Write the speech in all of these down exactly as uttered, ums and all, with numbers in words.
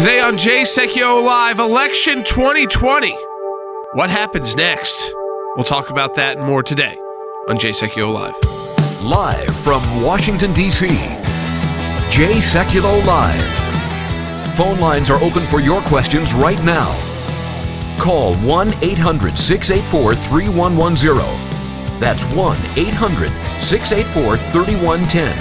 Today on Jay Secchio Live, Election twenty twenty. What happens next? We'll talk about that and more today on Jay Secchio Live. Live from Washington, D C, Jay Secchio Live. Phone lines are open for your questions right now. Call one eight hundred six eight four three one one zero. That's one eight hundred six eight four three one one zero.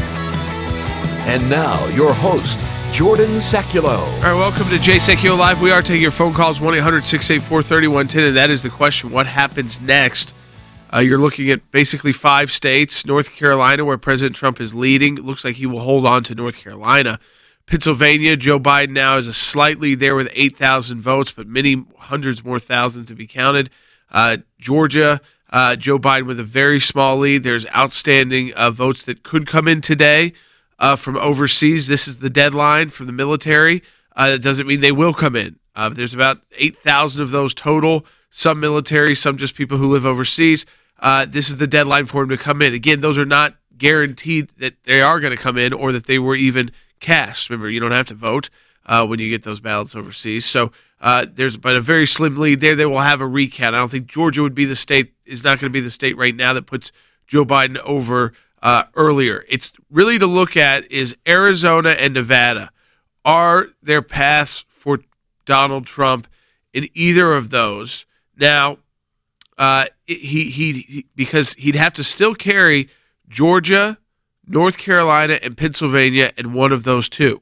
And now, your host, Jordan Secchio. All right, welcome to Jay Secchio Live. We are taking your phone calls, one eight hundred six eight four three one one zero, and that is the question, what happens next? Uh, you're looking at basically five states. North Carolina, where President Trump is leading. It looks like he will hold on to North Carolina. Pennsylvania, Joe Biden now is a slight lead there with eight thousand votes, but many hundreds more thousands to be counted. Uh, Georgia, uh, Joe Biden with a very small lead. There's outstanding uh, votes that could come in today. Uh, from overseas. This is the deadline from the military. Uh, that doesn't mean they will come in. Uh, there's about eight thousand of those total, some military, some just people who live overseas. Uh, this is the deadline for them to come in. Again, those are not guaranteed that they are going to come in or that they were even cast. Remember, you don't have to vote uh, when you get those ballots overseas. So uh, there's but a very slim lead there. They will have a recount. I don't think Georgia would be the state, is not going to be the state right now that puts Joe Biden over Uh, earlier. It's really to look at is Arizona and Nevada. Are there paths for Donald Trump in either of those? Now, uh, he, he he because he'd have to still carry Georgia, North Carolina, and Pennsylvania in one of those two.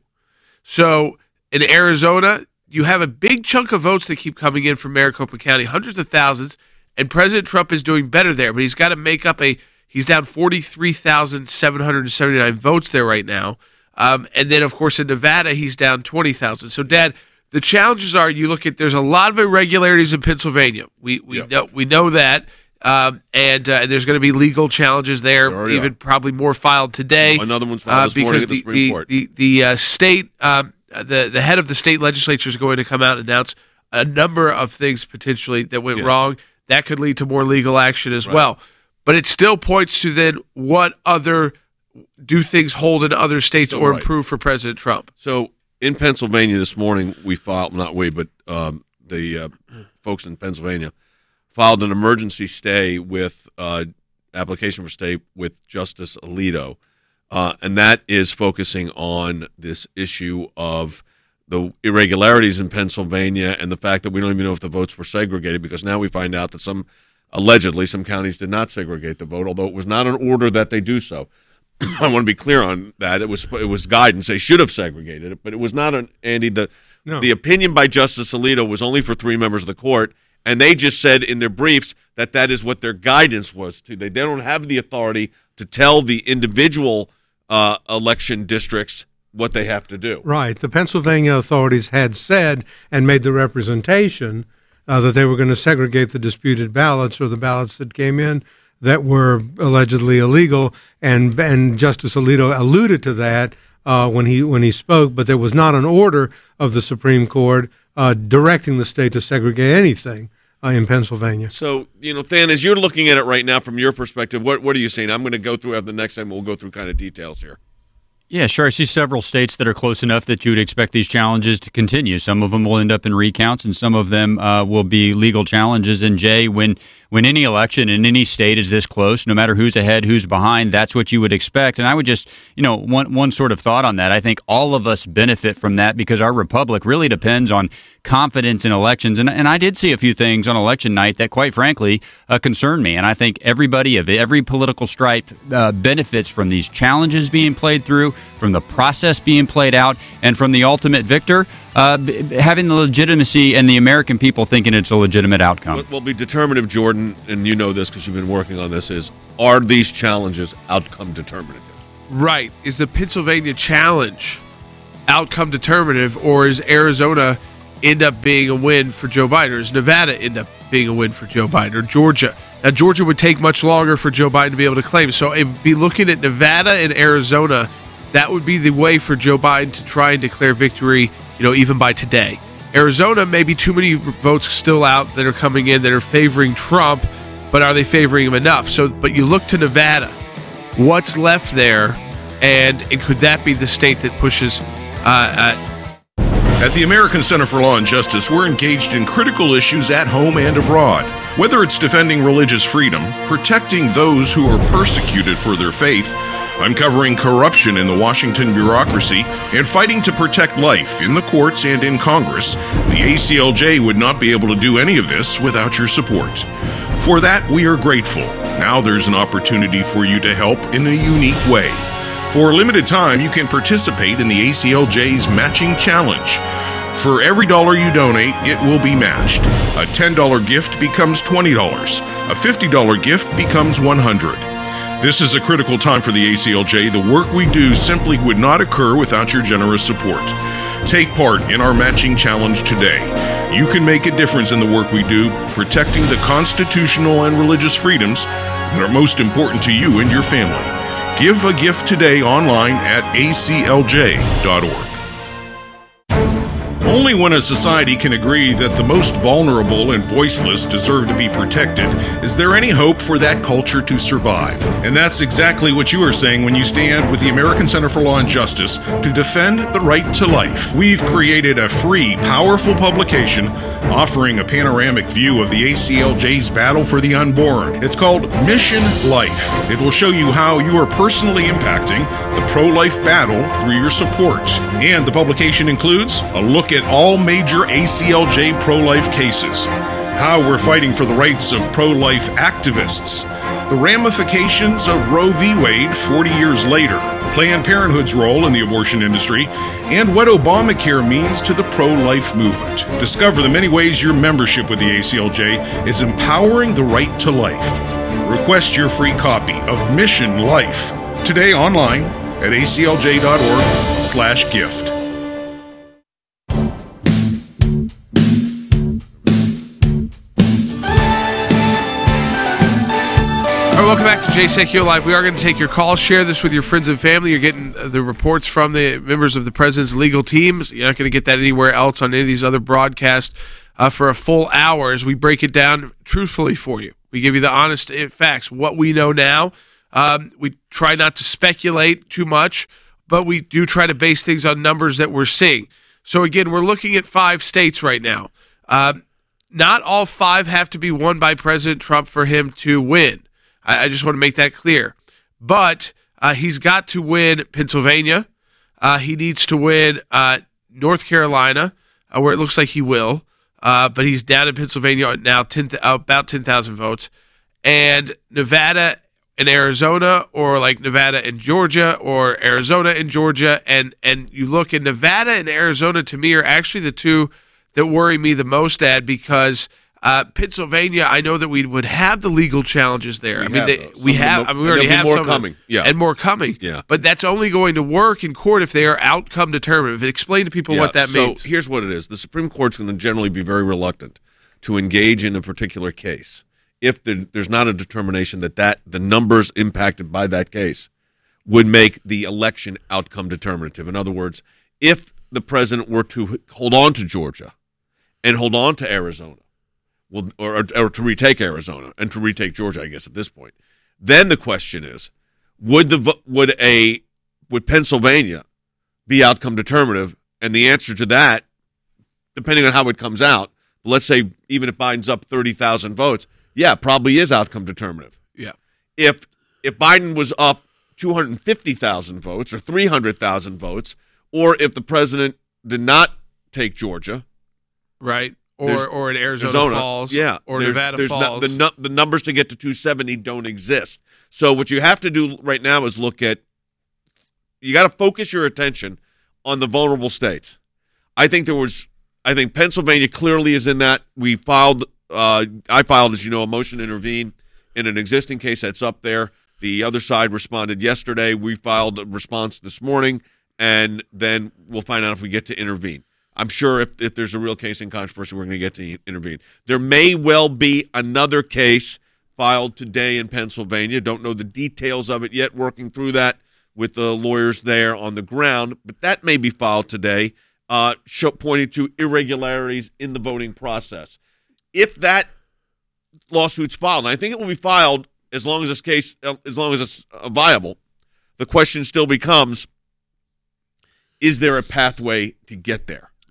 So in Arizona, you have a big chunk of votes that keep coming in from Maricopa County, hundreds of thousands, and President Trump is doing better there, but he's got to make up a He's down forty-three thousand seven hundred seventy-nine votes there right now. Um, and then, of course, in Nevada, he's down twenty thousand. So, Dad, the challenges are you look at there's a lot of irregularities in Pennsylvania. We we yep. know we know that. Um, and uh, there's going to be legal challenges there, there even are. probably more filed today. Another one's filed this uh, morning because at the the, Supreme the, Court. The, the uh, state, um, the, the head of the state legislature is going to come out and announce a number of things potentially that went yeah. wrong. That could lead to more legal action as right. well. But it still points to then what other do things hold in other states so, or right. improve for President Trump. So in Pennsylvania this morning, we filed, not we, but um, the uh, folks in Pennsylvania filed an emergency stay with uh, application for stay with Justice Alito. Uh, and that is focusing on this issue of the irregularities in Pennsylvania and the fact that we don't even know if the votes were segregated, because now we find out that some allegedly, some counties did not segregate the vote, although it was not an order that they do so. I want to be clear on that. It was it was guidance. They should have segregated it, but it was not an Andy. The no. the opinion by Justice Alito was only for three members of the court, and they just said in their briefs that that is what their guidance was to. They, they don't have the authority to tell the individual uh, election districts what they have to do. Right. The Pennsylvania authorities had said and made the representation Uh, that they were going to segregate the disputed ballots or the ballots that came in that were allegedly illegal, and and Justice Alito alluded to that uh, when he when he spoke, but there was not an order of the Supreme Court uh, directing the state to segregate anything uh, in Pennsylvania. So, you know, Than, as you're looking at it right now from your perspective, what what are you seeing? I'm going to go through the next time. We'll go through kind of details here. Yeah, sure. I see several states that are close enough that you would expect these challenges to continue. Some of them will end up in recounts, and some of them uh, will be legal challenges. And, Jay, when when any election in any state is this close, no matter who's ahead, who's behind, that's what you would expect. And I would just, you know, one one sort of thought on that. I think all of us benefit from that because our republic really depends on confidence in elections. And, and I did see a few things on election night that, quite frankly, uh, concerned me. And I think everybody of every political stripe uh, benefits from these challenges being played through, from the process being played out, and from the ultimate victor uh, b- having the legitimacy and the American people thinking it's a legitimate outcome. What will be determinative, Jordan, and you know this because you've been working on this, is are these challenges outcome determinative? Right. Is the Pennsylvania challenge outcome determinative, or is Arizona end up being a win for Joe Biden, or does Nevada end up being a win for Joe Biden, or Georgia? Now, Georgia would take much longer for Joe Biden to be able to claim. So it'd be looking at Nevada and Arizona. That would be the way for Joe Biden to try and declare victory, you know, even by today. Arizona, maybe too many votes still out that are coming in that are favoring Trump, but are they favoring him enough? So, but you look to Nevada. What's left there, and, and could that be the state that pushes uh, uh, At the American Center for Law and Justice, we're engaged in critical issues at home and abroad. Whether it's defending religious freedom, protecting those who are persecuted for their faith, uncovering corruption in the Washington bureaucracy, and fighting to protect life in the courts and in Congress, the A C L J would not be able to do any of this without your support. For that, we are grateful. Now there's an opportunity for you to help in a unique way. For a limited time, you can participate in the A C L J's Matching Challenge. For every dollar you donate, it will be matched. A ten dollars gift becomes twenty dollars. A fifty dollars gift becomes one hundred dollars. This is a critical time for the A C L J. The work we do simply would not occur without your generous support. Take part in our Matching Challenge today. You can make a difference in the work we do, protecting the constitutional and religious freedoms that are most important to you and your family. Give a gift today online at A C L J dot org. Only when a society can agree that the most vulnerable and voiceless deserve to be protected is there any hope for that culture to survive. And that's exactly what you are saying when you stand with the American Center for Law and Justice to defend the right to life. We've created a free, powerful publication offering a panoramic view of the A C L J's battle for the unborn. It's called Mission Life. It will show you how you are personally impacting the pro-life battle through your support. And the publication includes a look at all major A C L J pro-life cases, how we're fighting for the rights of pro-life activists, the ramifications of Roe v. Wade forty years later, Planned Parenthood's role in the abortion industry, and what Obamacare means to the pro-life movement. Discover the many ways your membership with the A C L J is empowering the right to life. Request your free copy of Mission Life today online at A C L J dot org slash gift. Welcome back to Jay Sekulow Live. We are going to take your calls. Share this with your friends and family. You're getting the reports from the members of the president's legal teams. You're not going to get that anywhere else on any of these other broadcasts uh, for a full hour as we break it down truthfully for you. We give you the honest facts, what we know now. Um, we try not to speculate too much, but we do try to base things on numbers that we're seeing. So, again, we're looking at five states right now. Um, not all five have to be won by President Trump for him to win. I just want to make that clear. But uh, he's got to win Pennsylvania. Uh, he needs to win uh, North Carolina, uh, where it looks like he will. Uh, but he's down in Pennsylvania now, ten, uh, about ten thousand votes. And Nevada and Arizona, or like Nevada and Georgia, or Arizona and Georgia. And, and you look at Nevada and Arizona, to me, are actually the two that worry me the most, Ed, because Uh, Pennsylvania, I know that we would have the legal challenges there. We I mean, have they, those. we Some of have. them- I mean, we and already there'll be have more some coming. of them, Yeah. and more coming. Yeah. But that's only going to work in court if they are outcome determinative. Explain to people what that so means. here's what it is. The Supreme Court's going to generally be very reluctant to engage in a particular case if the, there's not a determination that, that the numbers impacted by that case would make the election outcome determinative. In other words, if the president were to hold on to Georgia and hold on to Arizona, well, or, or to retake Arizona and to retake Georgia, I guess at this point, then the question is, would the would a would Pennsylvania be outcome determinative? And the answer to that, depending on how it comes out, let's say even if Biden's up thirty thousand votes, yeah, probably is outcome determinative. Yeah. If if Biden was up two hundred fifty thousand votes or three hundred thousand votes, or if the president did not take Georgia, Right. Or There's- or in Arizona Arizona, Falls. yeah, Or there's- Nevada there's Falls. No, the, nu- the numbers to get to two seventy don't exist. So what you have to do right now is look at, you got to focus your attention on the vulnerable states. I think there was, I think Pennsylvania clearly is in that. We filed, uh, I filed, as you know, a motion to intervene in an existing case that's up there. The other side responded yesterday. We filed a response this morning, and then we'll find out if we get to intervene. I'm sure if, if there's a real case in controversy, we're going to get to intervene. There may well be another case filed today in Pennsylvania. Don't know the details of it yet, working through that with the lawyers there on the ground, but that may be filed today, uh, show, pointing to irregularities in the voting process. If that lawsuit's filed, and I think it will be filed as long as this case, as long as it's uh, viable, the question still becomes, is there a pathway to get there?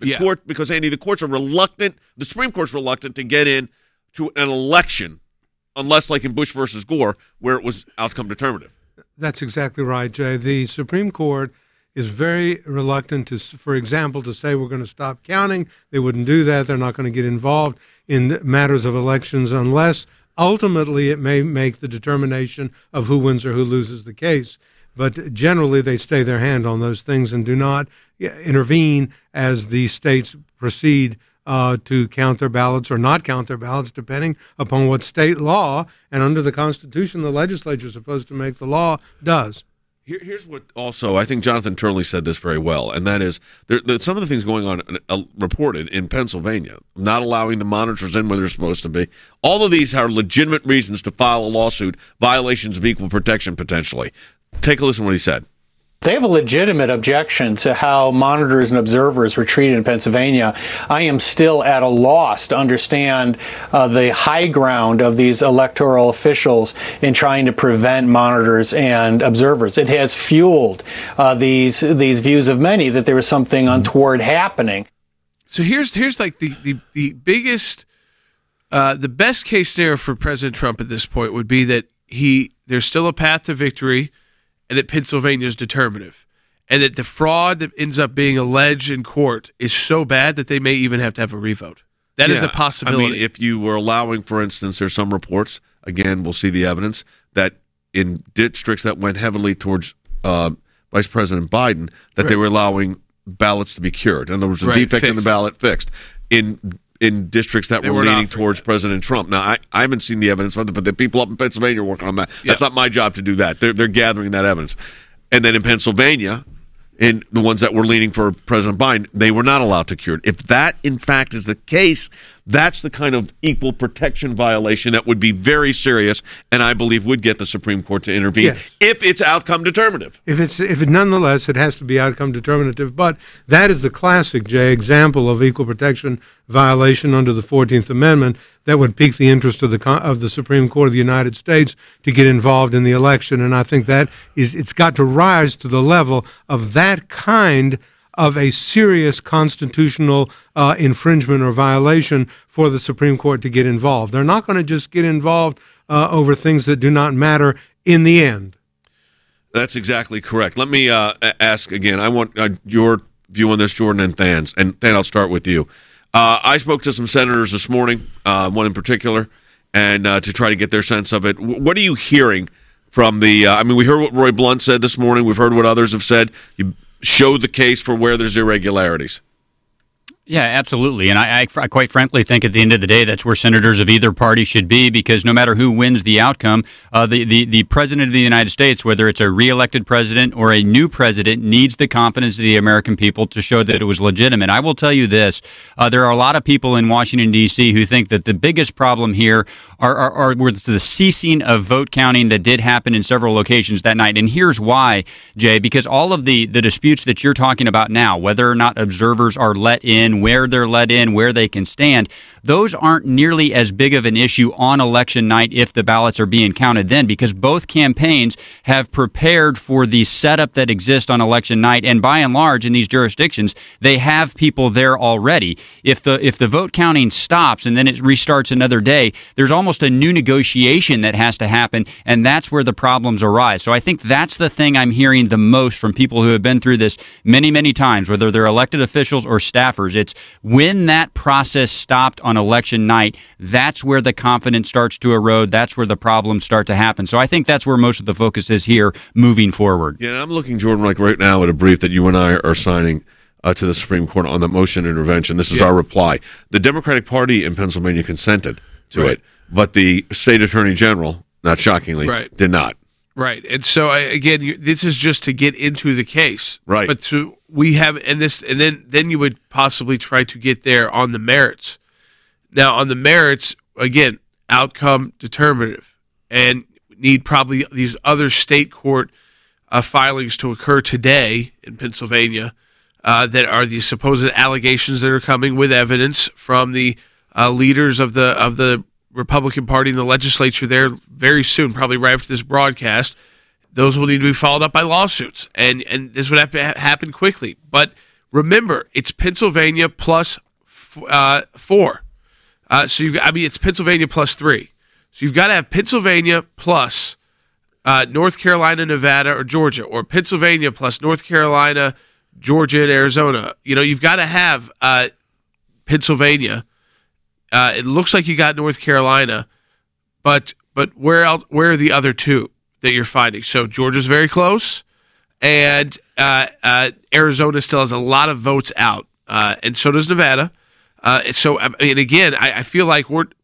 The Yeah. court, because Andy, the courts are reluctant. The Supreme Court's reluctant to get in to an election, unless, like in Bush versus Gore, where it was outcome determinative. That's exactly right, Jay. The Supreme Court is very reluctant to, for example, to say we're going to stop counting. They wouldn't do that. They're not going to get involved in matters of elections unless ultimately it may make the determination of who wins or who loses the case. But generally, they stay their hand on those things and do not intervene as the states proceed uh, to count their ballots or not count their ballots, depending upon what state law, and under the Constitution, the legislature is supposed to make the law, does. Here, here's what also, I think Jonathan Turley said this very well, and that is there, there, some of the things going on uh, reported in Pennsylvania, not allowing the monitors in where they're supposed to be. All of these are legitimate reasons to file a lawsuit, violations of equal protection potentially. Take a listen to what he said. They have a legitimate objection to how monitors and observers were treated in Pennsylvania. I am still at a loss to understand uh, the high ground of these electoral officials in trying to prevent monitors and observers. It has fueled uh, these these views of many that there was something untoward happening. So here's here's like the the, the biggest, uh, the best case scenario for President Trump at this point would be that he there's still a path to victory, and that Pennsylvania is determinative, and that the fraud that ends up being alleged in court is so bad that they may even have to have a revote. That yeah, is a possibility. I mean, if you were allowing, for instance, there's some reports, again, we'll see the evidence, that in districts that went heavily towards uh, Vice President Biden, that right. they were allowing ballots to be cured. In other words, a right, defect fixed. in the ballot fixed. In in districts that were, were leaning towards that. President Trump. Now, I, I haven't seen the evidence, but the people up in Pennsylvania are working on that. Yep. That's not my job to do that. They're, they're gathering that evidence. And then in Pennsylvania, in the ones that were leaning for President Biden, they were not allowed to cure it. If that, in fact, is the case, that's the kind of equal protection violation that would be very serious, and I believe would get the Supreme Court to intervene yes. if it's outcome determinative. If it's if it nonetheless it has to be outcome determinative, but that is the classic, Jay, example of equal protection violation under the fourteenth Amendment that would pique the interest of the of the Supreme Court of the United States to get involved in the election, and I think that is it's got to rise to the level of that kind of a serious constitutional uh, infringement or violation for the Supreme Court to get involved. They're not going to just get involved uh, over things that do not matter in the end. That's exactly correct. Let me uh, ask again. I want uh, your view on this, Jordan and Thans, and then I'll start with you. Uh, I spoke to some senators this morning, uh, one in particular, and uh, to try to get their sense of it. W- what are you hearing from the uh, – I mean, we heard what Roy Blunt said this morning. We've heard what others have said. You showed the case for where there's irregularities. Yeah, absolutely. And I, I, I quite frankly think at the end of the day, that's where senators of either party should be, because no matter who wins the outcome, uh, the, the, the president of the United States, whether it's a reelected president or a new president, needs the confidence of the American people to show that it was legitimate. I will tell you this. Uh, there are a lot of people in Washington, D C who think that the biggest problem here are, are, are was the ceasing of vote counting that did happen in several locations that night. And here's why, Jay, because all of the, the disputes that you're talking about now, whether or not observers are let in, where they're let in, where they can stand, those aren't nearly as big of an issue on election night if the ballots are being counted then, because both campaigns have prepared for the setup that exists on election night, and by and large in these jurisdictions, they have people there already. If the if the vote counting stops and then it restarts another day, there's almost a new negotiation that has to happen, and that's where the problems arise. So I think that's the thing I'm hearing the most from people who have been through this many, many times, whether they're elected officials or staffers. It's when that process stopped on election night, that's where the confidence starts to erode. That's where the problems start to happen. So I think that's where most of the focus is here moving forward. Yeah, I'm looking, Jordan, like right now at a brief that you and I are signing uh, to the Supreme Court on the motion intervention. This is yeah. our reply. The Democratic Party in Pennsylvania consented to right. it, but the state attorney general, not shockingly, right. did not. Right. And so, I, again, you, this is just to get into the case. Right. But to, we have, and this, and then, then you would possibly try to get there on the merits. Now, on the merits, again, outcome determinative, and need probably these other state court uh, filings to occur today in Pennsylvania uh, that are the supposed allegations that are coming with evidence from the uh, leaders of the of the Republican Party in the legislature there very soon, probably right after this broadcast. Those will need to be followed up by lawsuits, and and this would have to ha- happen quickly. But remember, it's Pennsylvania plus uh, four. Uh, so you've got, I mean, it's Pennsylvania plus three. So you've got to have Pennsylvania plus uh, North Carolina, Nevada, or Georgia, or Pennsylvania plus North Carolina, Georgia, and Arizona. You know, you've got to have uh, Pennsylvania. Uh, it looks like you got North Carolina, but but where else, where are the other two that you're finding? So Georgia's very close, and uh, uh, Arizona still has a lot of votes out, uh, and so does Nevada. Uh, so I mean, again, I, I feel like we're.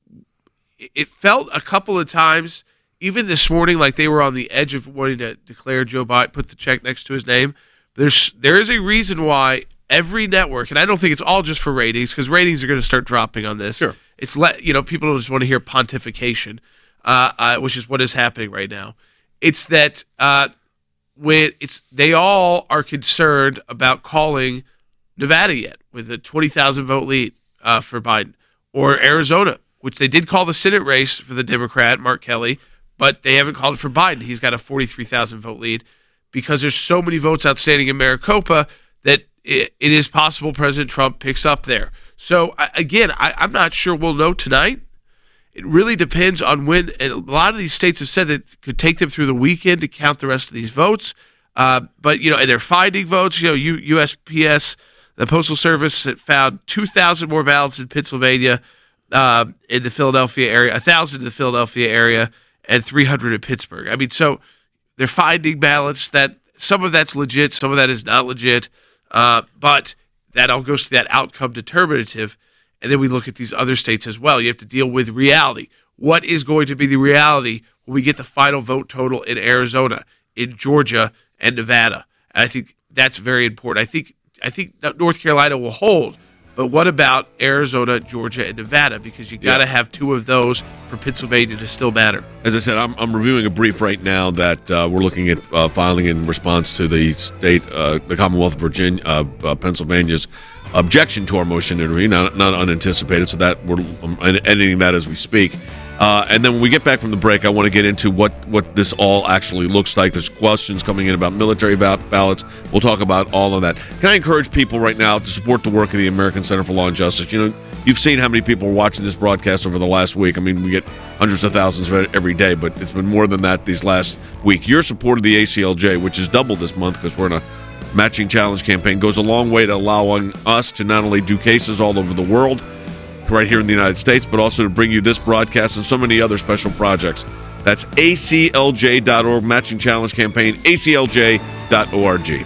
It felt a couple of times, even this morning, like they were on the edge of wanting to declare Joe Biden, put the check next to his name. There's there is a reason why every network, and I don't think it's all just for ratings, because ratings are going to start dropping on this. Sure. It's let you know people just want to hear pontification, uh, uh, which is what is happening right now. It's that uh, when it's they all are concerned about calling Nevada yet with a twenty thousand vote lead uh, for Biden, or Arizona, which they did call the Senate race for the Democrat Mark Kelly, but they haven't called it for Biden. He's got a forty-three thousand vote lead because there's so many votes outstanding in Maricopa that it, it is possible President Trump picks up there. So, I, again, I, I'm not sure we'll know tonight. It really depends on when, and a lot of these states have said that it could take them through the weekend to count the rest of these votes. Uh, but, you know, and they're finding votes. You know, U, U S P S, the Postal Service, found two thousand more ballots in Pennsylvania, uh, in the Philadelphia area, one thousand in the Philadelphia area, and three hundred in Pittsburgh. I mean, so they're finding ballots that some of that's legit, some of that is not legit, uh, but that all goes to that outcome determinative. And then we look at these other states as well. You have to deal with reality. What is going to be the reality when we get the final vote total in Arizona, in Georgia, and Nevada? And I think that's very important. I think I think North Carolina will hold. But what about Arizona, Georgia, and Nevada? Because you got to yeah. have two of those for Pennsylvania to still matter. As I said, I'm, I'm reviewing a brief right now that uh, we're looking at uh, filing in response to the state, uh, the Commonwealth of Virginia, uh, uh, Pennsylvania's objection to our motion to intervene, not, not unanticipated. So that we're um, editing that as we speak. Uh, and then when we get back from the break, I want to get into what, what this all actually looks like. There's questions coming in about military ballots. We'll talk about all of that. Can I encourage people right now to support the work of the American Center for Law and Justice? You know, you've seen how many people are watching this broadcast over the last week. I mean, we get hundreds of thousands of it every day, but it's been more than that these last week. Your support of the A C L J, which is doubled this month because we're in a matching challenge campaign, goes a long way to allowing us to not only do cases all over the world, right here in the United States, but also to bring you this broadcast and so many other special projects. That's A C L J dot org, Matching Challenge Campaign, A C L J dot org.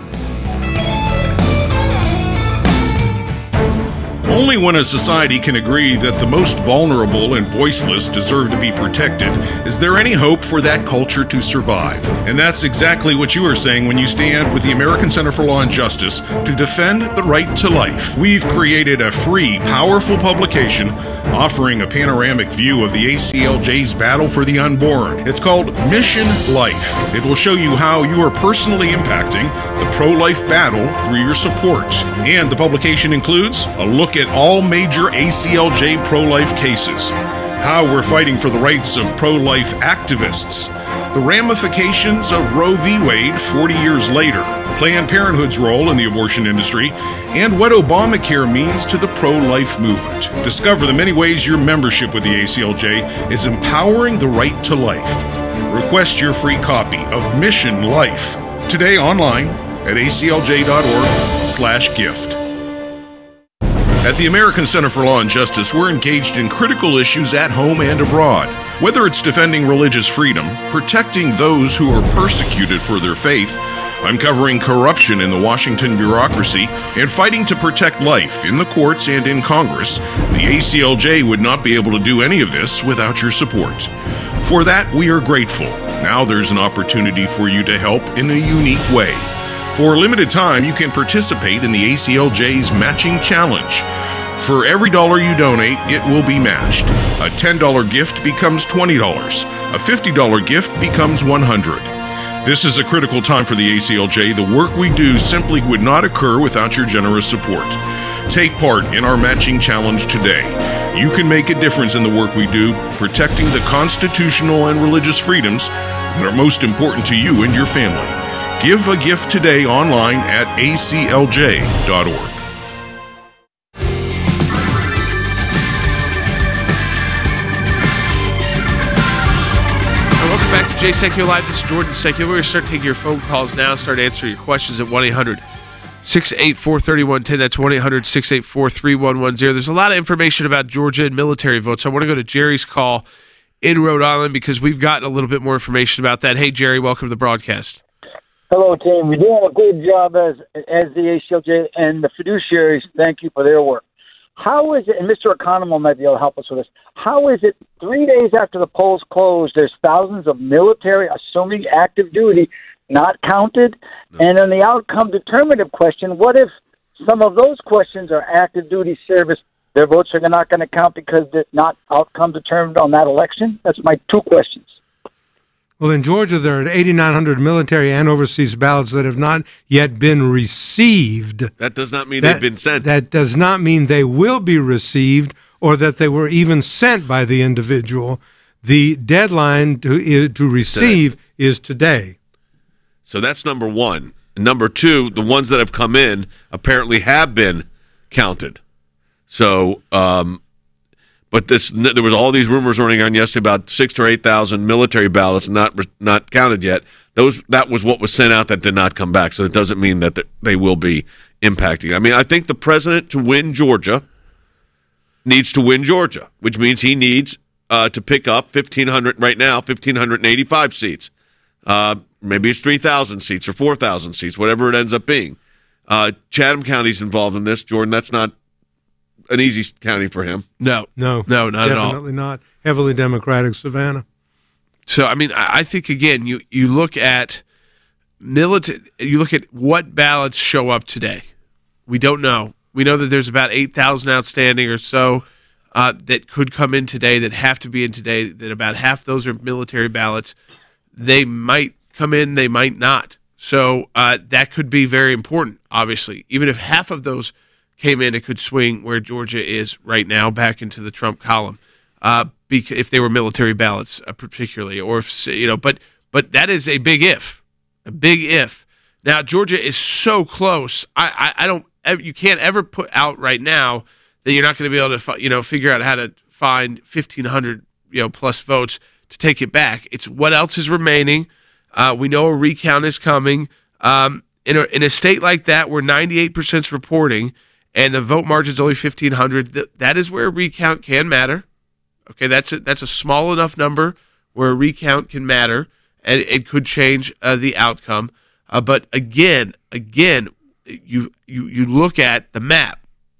Only when a society can agree that the most vulnerable and voiceless deserve to be protected is there any hope for that culture to survive. And that's exactly what you are saying when you stand with the American Center for Law and Justice to defend the right to life. We've created a free, powerful publication offering a panoramic view of the A C L J's battle for the unborn. It's called Mission Life. It will show you how you are personally impacting the pro-life battle through your support. And the publication includes a look at all major A C L J pro-life cases, how we're fighting for the rights of pro-life activists, the ramifications of Roe v. Wade forty years later, Planned Parenthood's role in the abortion industry, and what Obamacare means to the pro-life movement. Discover the many ways your membership with the A C L J is empowering the right to life. Request your free copy of Mission Life today online at A C L J dot org slash gift. At the American Center for Law and Justice, we're engaged in critical issues at home and abroad. Whether it's defending religious freedom, protecting those who are persecuted for their faith, uncovering corruption in the Washington bureaucracy, and fighting to protect life in the courts and in Congress, the A C L J would not be able to do any of this without your support. For that, we are grateful. Now there's an opportunity for you to help in a unique way. For a limited time, you can participate in the A C L J's Matching Challenge. For every dollar you donate, it will be matched. A ten dollars gift becomes twenty dollars. A fifty dollars gift becomes one hundred dollars. This is a critical time for the A C L J. The work we do simply would not occur without your generous support. Take part in our Matching Challenge today. You can make a difference in the work we do, protecting the constitutional and religious freedoms that are most important to you and your family. Give a gift today online at a c l j dot org. Welcome back to Jay Sekulow Live. This is Jordan Sekulow. We're going to start taking your phone calls now, start answering your questions at one eight hundred six eight four three one one zero. That's one eight hundred six eight four three one one zero. There's a lot of information about Georgia and military votes. So I want to go to Jerry's call in Rhode Island because we've gotten a little bit more information about that. Hey, Jerry, welcome to the broadcast. Hello, team. You're doing a good job as as the A C L J and the fiduciaries. Thank you for their work. How is it, and Mister Economo might be able to help us with this, how is it three days after the polls closed, there's thousands of military, assuming active duty, not counted? And then the outcome determinative question, what if some of those questions are active duty service, their votes are not going to count because they're not outcome determined on that election? That's my two questions. Well, in Georgia, there are eighty-nine hundred military and overseas ballots that have not yet been received. That does not mean That- they've been sent. That does not mean they will be received or that they were even sent by the individual. The deadline to, to receive is today. So that's number one. Number two, the ones that have come in apparently have been counted. So, um, but this there was all these rumors running on yesterday about six or eight thousand military ballots not not counted yet. Those that was what was sent out that did not come back. So it doesn't mean that they will be impacting. I mean, I think the president to win Georgia needs to win Georgia, which means he needs uh, to pick up fifteen hundred right now, fifteen eighty-five seats. Uh, maybe it's three thousand seats or four thousand seats, whatever it ends up being. Uh, Chatham County's involved in this. Jordan, that's not an easy county for him. No. No, No, not at all. definitely not. Heavily Democratic Savannah. So, I mean, I I think, again, you, you look at military, you look at what ballots show up today. We don't know. We know that there's about eight thousand outstanding or so uh, that could come in today, that have to be in today, that about half those are military ballots. They might come in, they might not. So uh, that could be very important, obviously. Even if half of those came in, it could swing where Georgia is right now back into the Trump column, uh, bec- if they were military ballots, uh, particularly, or if you know. But but that is a big if, a big if. Now Georgia is so close. I I, I don't. You can't ever put out right now that you're not going to be able to you know figure out how to find fifteen hundred you know plus votes to take it back. It's what else is remaining. Uh, we know a recount is coming. Um, in a in a state like that where ninety-eight percent is reporting, and the vote margin is only fifteen hundred, th- that is where a recount can matter. Okay, that's a, that's a small enough number where a recount can matter, and it could change uh, the outcome. Uh, but again, again, you, you you look at the map.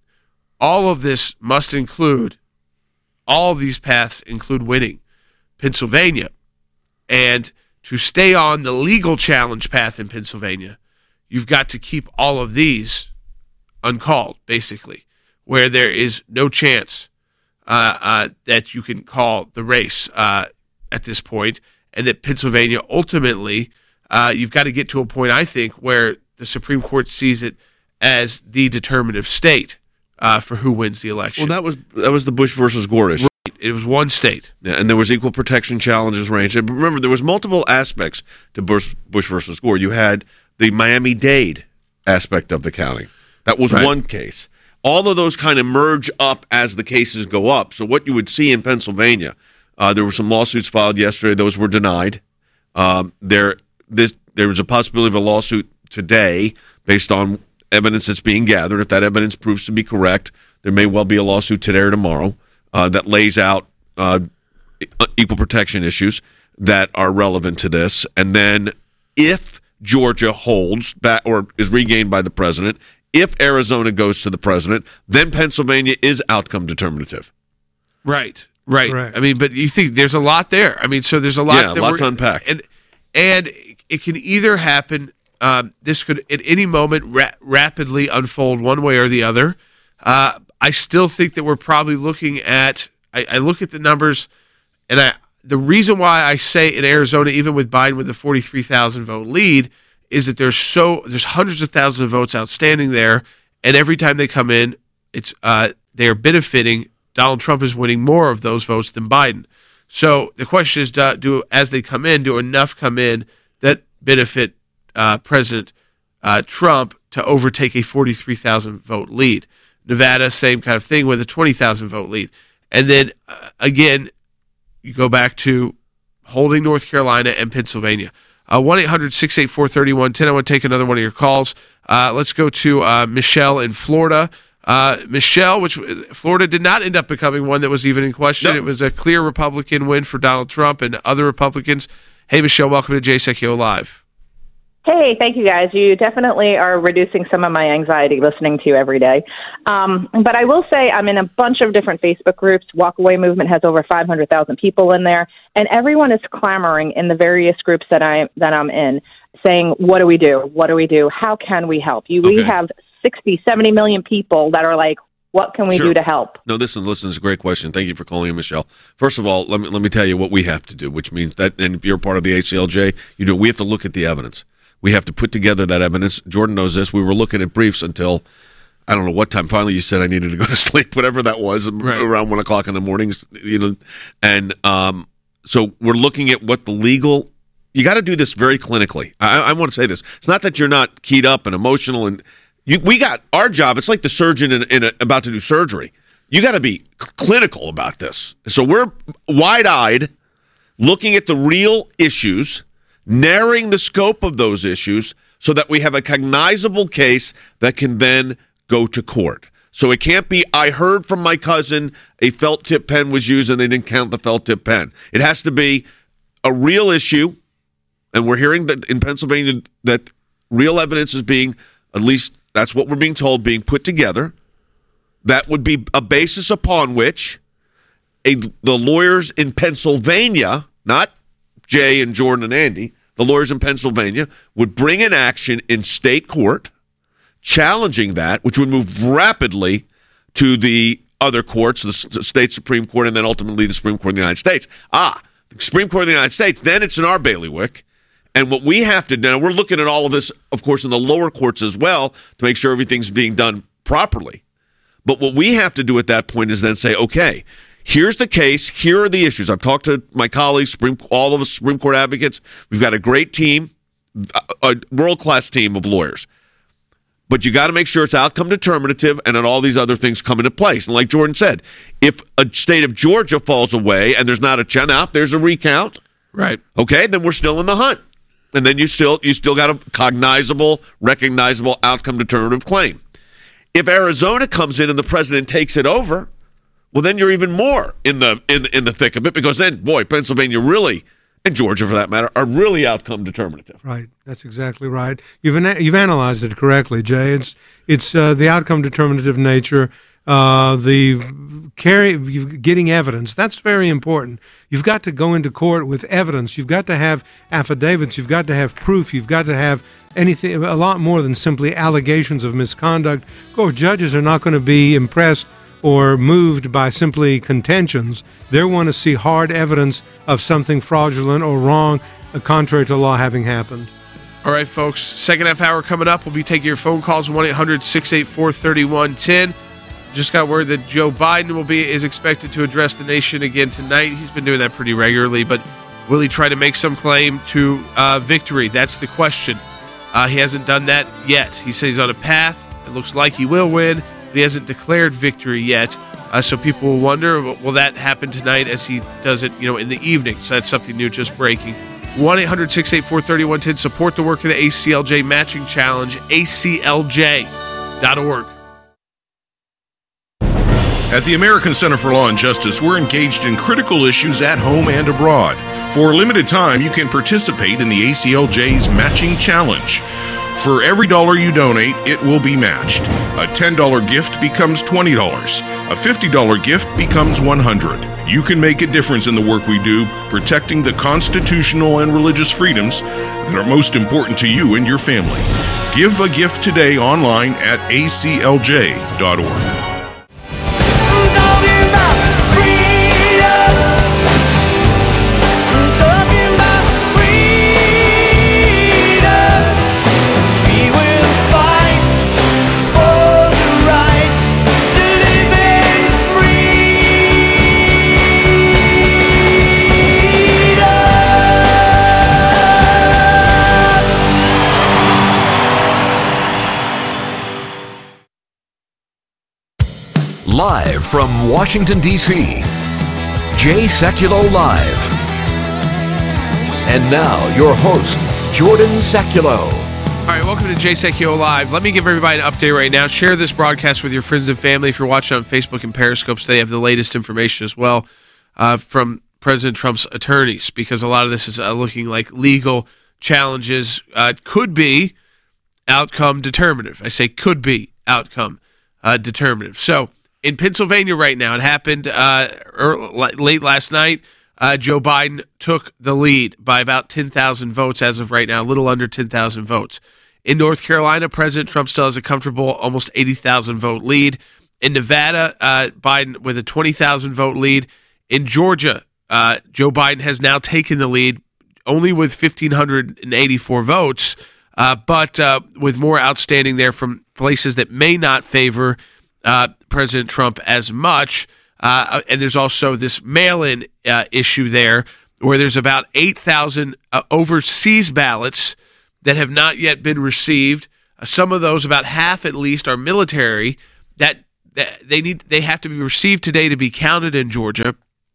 All of this must include, all of these paths include winning Pennsylvania. And to stay on the legal challenge path in Pennsylvania, you've got to keep all of these uncalled, basically, where there is no chance uh, uh, that you can call the race uh, at this point, and that Pennsylvania ultimately, uh, you've got to get to a point, I think, where the Supreme Court sees it as the determinative state uh, for who wins the election. Well, that was that was the Bush versus Gore issue. Right. It was one state. Yeah, and there was equal protection challenges range. And remember, there was multiple aspects to Bush, Bush versus Gore. You had the Miami-Dade aspect of the county. That was Right. one case. All of those kind of merge up as the cases go up. So what you would see in Pennsylvania, uh, there were some lawsuits filed yesterday. Those were denied. Um, there, this, there was a possibility of a lawsuit today based on evidence that's being gathered. If that evidence proves to be correct, there may well be a lawsuit today or tomorrow uh, that lays out uh, equal protection issues that are relevant to this. And then if Georgia holds back or is regained by the president, if Arizona goes to the president, then Pennsylvania is outcome determinative. Right, right. Right. I mean, but you think there's a lot there. I mean, so there's a lot. Yeah, a that lot we're- to unpack. and and it can either happen. Um, this could at any moment ra- rapidly unfold one way or the other. Uh, I still think that we're probably looking at. I, I look at the numbers, and I the reason why I say in Arizona, even with Biden with the forty-three thousand vote lead, is that there's so there's hundreds of thousands of votes outstanding there, and every time they come in, it's uh, they are benefiting. Donald Trump is winning more of those votes than Biden. So the question is, do, do as they come in, do enough come in that benefit uh, President uh, Trump to overtake a forty-three thousand vote lead. Nevada, same kind of thing with a twenty thousand vote lead. And then, uh, again, you go back to holding North Carolina and Pennsylvania. Uh, one eight hundred six eight four three one one zero. I want to take another one of your calls. Uh, let's go to uh, Michelle in Florida. Uh, Michelle, which Florida did not end up becoming one that was even in question. No. It was a clear Republican win for Donald Trump and other Republicans. Hey, Michelle, welcome to Jay Sekulow Live. Hey, thank you, guys. You definitely are reducing some of my anxiety listening to you every day. Um, but I will say I'm in a bunch of different Facebook groups. Walkaway Movement has over five hundred thousand people in there, and everyone is clamoring in the various groups that, I, that I'm in, saying, what do we do? What do we do? How can we help? You, Okay. We have sixty, seventy million people that are like, what can we Sure. do to help? No, listen, listen, it's a great question. Thank you for calling in, Michelle. First of all, let me let me tell you what we have to do, which means that, and if you're part of the A C L J, you know, we have to look at the evidence. We have to put together that evidence. Jordan knows this. We were looking at briefs until, I don't know what time, finally you said I needed to go to sleep, whatever that was, Right. around one o'clock in the mornings, you know, and um, so we're looking at what the legal, you got to do this very clinically. I, I want to say this. It's not that you're not keyed up and emotional, and you, we got our job. It's like the surgeon in, in a, about to do surgery. You got to be clinical about this. So we're wide-eyed, looking at the real issues, narrowing the scope of those issues so that we have a cognizable case that can then go to court. So it can't be, I heard from my cousin a felt tip pen was used and they didn't count the felt tip pen. It has to be a real issue, and we're hearing that in Pennsylvania that real evidence is being, at least that's what we're being told, being put together. That would be a basis upon which a, the lawyers in Pennsylvania, not Jay and Jordan and Andy, the lawyers in Pennsylvania would bring an action in state court challenging that, which would move rapidly to the other courts, the state Supreme Court, and then ultimately the Supreme Court of the United States. Ah, the Supreme Court of the United States, then it's in our bailiwick. And what we have to do, now we're looking at all of this, of course, in the lower courts as well to make sure everything's being done properly. But what we have to do at that point is then say, okay, here's the case. Here are the issues. I've talked to my colleagues, Supreme, all of us Supreme Court advocates. We've got a great team, a world-class team of lawyers. But you got to make sure it's outcome determinative and then all these other things come into place. And like Jordan said, if a state of Georgia falls away and there's not a chance, now if there's a recount, Right. okay, then we're still in the hunt. And then you still you still got a cognizable, recognizable outcome determinative claim. If Arizona comes in and the president takes it over, well, then you're even more in the in in the thick of it, because then, boy, Pennsylvania really, and Georgia for that matter, are really outcome determinative. Right, that's exactly right. You've ana- you've analyzed it correctly, Jay. It's it's uh, the outcome determinative nature, uh, the carry getting evidence. That's very important. You've got to go into court with evidence. You've got to have affidavits. You've got to have proof. You've got to have anything, a lot more than simply allegations of misconduct. Of course, judges are not going to be impressed or moved by simply contentions. They want to see hard evidence of something fraudulent or wrong, uh, contrary to law, having happened. All right, folks. Second half hour coming up. We'll be taking your phone calls, one eight hundred six eight four three one one zero. Just got word that Joe Biden will be is expected to address the nation again tonight. He's been doing that pretty regularly, but will he try to make some claim to uh, victory? That's the question. Uh, he hasn't done that yet. He says he's on a path. It looks like he will win, but he hasn't declared victory yet. Uh, so people will wonder, will that happen tonight as he does it, you know, in the evening? So that's something new just breaking. one eight hundred six eight four three one one zero. Support the work of the A C L J Matching Challenge, A C L J dot org. At the American Center for Law and Justice, we're engaged in critical issues at home and abroad. For a limited time, you can participate in the A C L J's Matching Challenge. For every dollar you donate, it will be matched. A ten dollars gift becomes twenty dollars. A fifty dollars gift becomes one hundred dollars. You can make a difference in the work we do, protecting the constitutional and religious freedoms that are most important to you and your family. Give a gift today online at A C L J dot org. Live from Washington, D C, Jay Sekulow Live. And now, your host, Jordan Sekulow. All right, welcome to Jay Sekulow Live. Let me give everybody an update right now. Share this broadcast with your friends and family. If you're watching on Facebook and Periscope, so they have the latest information as well uh, from President Trump's attorneys, because a lot of this is uh, looking like legal challenges. Uh, could be outcome determinative. I say could be outcome uh, determinative. So in Pennsylvania right now, it happened uh, early, late last night. Uh, Joe Biden took the lead by about ten thousand votes as of right now, a little under ten thousand votes. In North Carolina, President Trump still has a comfortable almost eighty thousand vote lead. In Nevada, uh, Biden with a twenty thousand vote lead. In Georgia, uh, Joe Biden has now taken the lead only with one thousand five hundred eighty-four votes, uh, but uh, with more outstanding there from places that may not favor uh, President Trump as much. Uh, and there's also this mail-in uh, issue there where there's about eight thousand uh, overseas ballots that have not yet been received. Uh, some of those, about half at least, are military that, that they need they have to be received today to be counted in Georgia.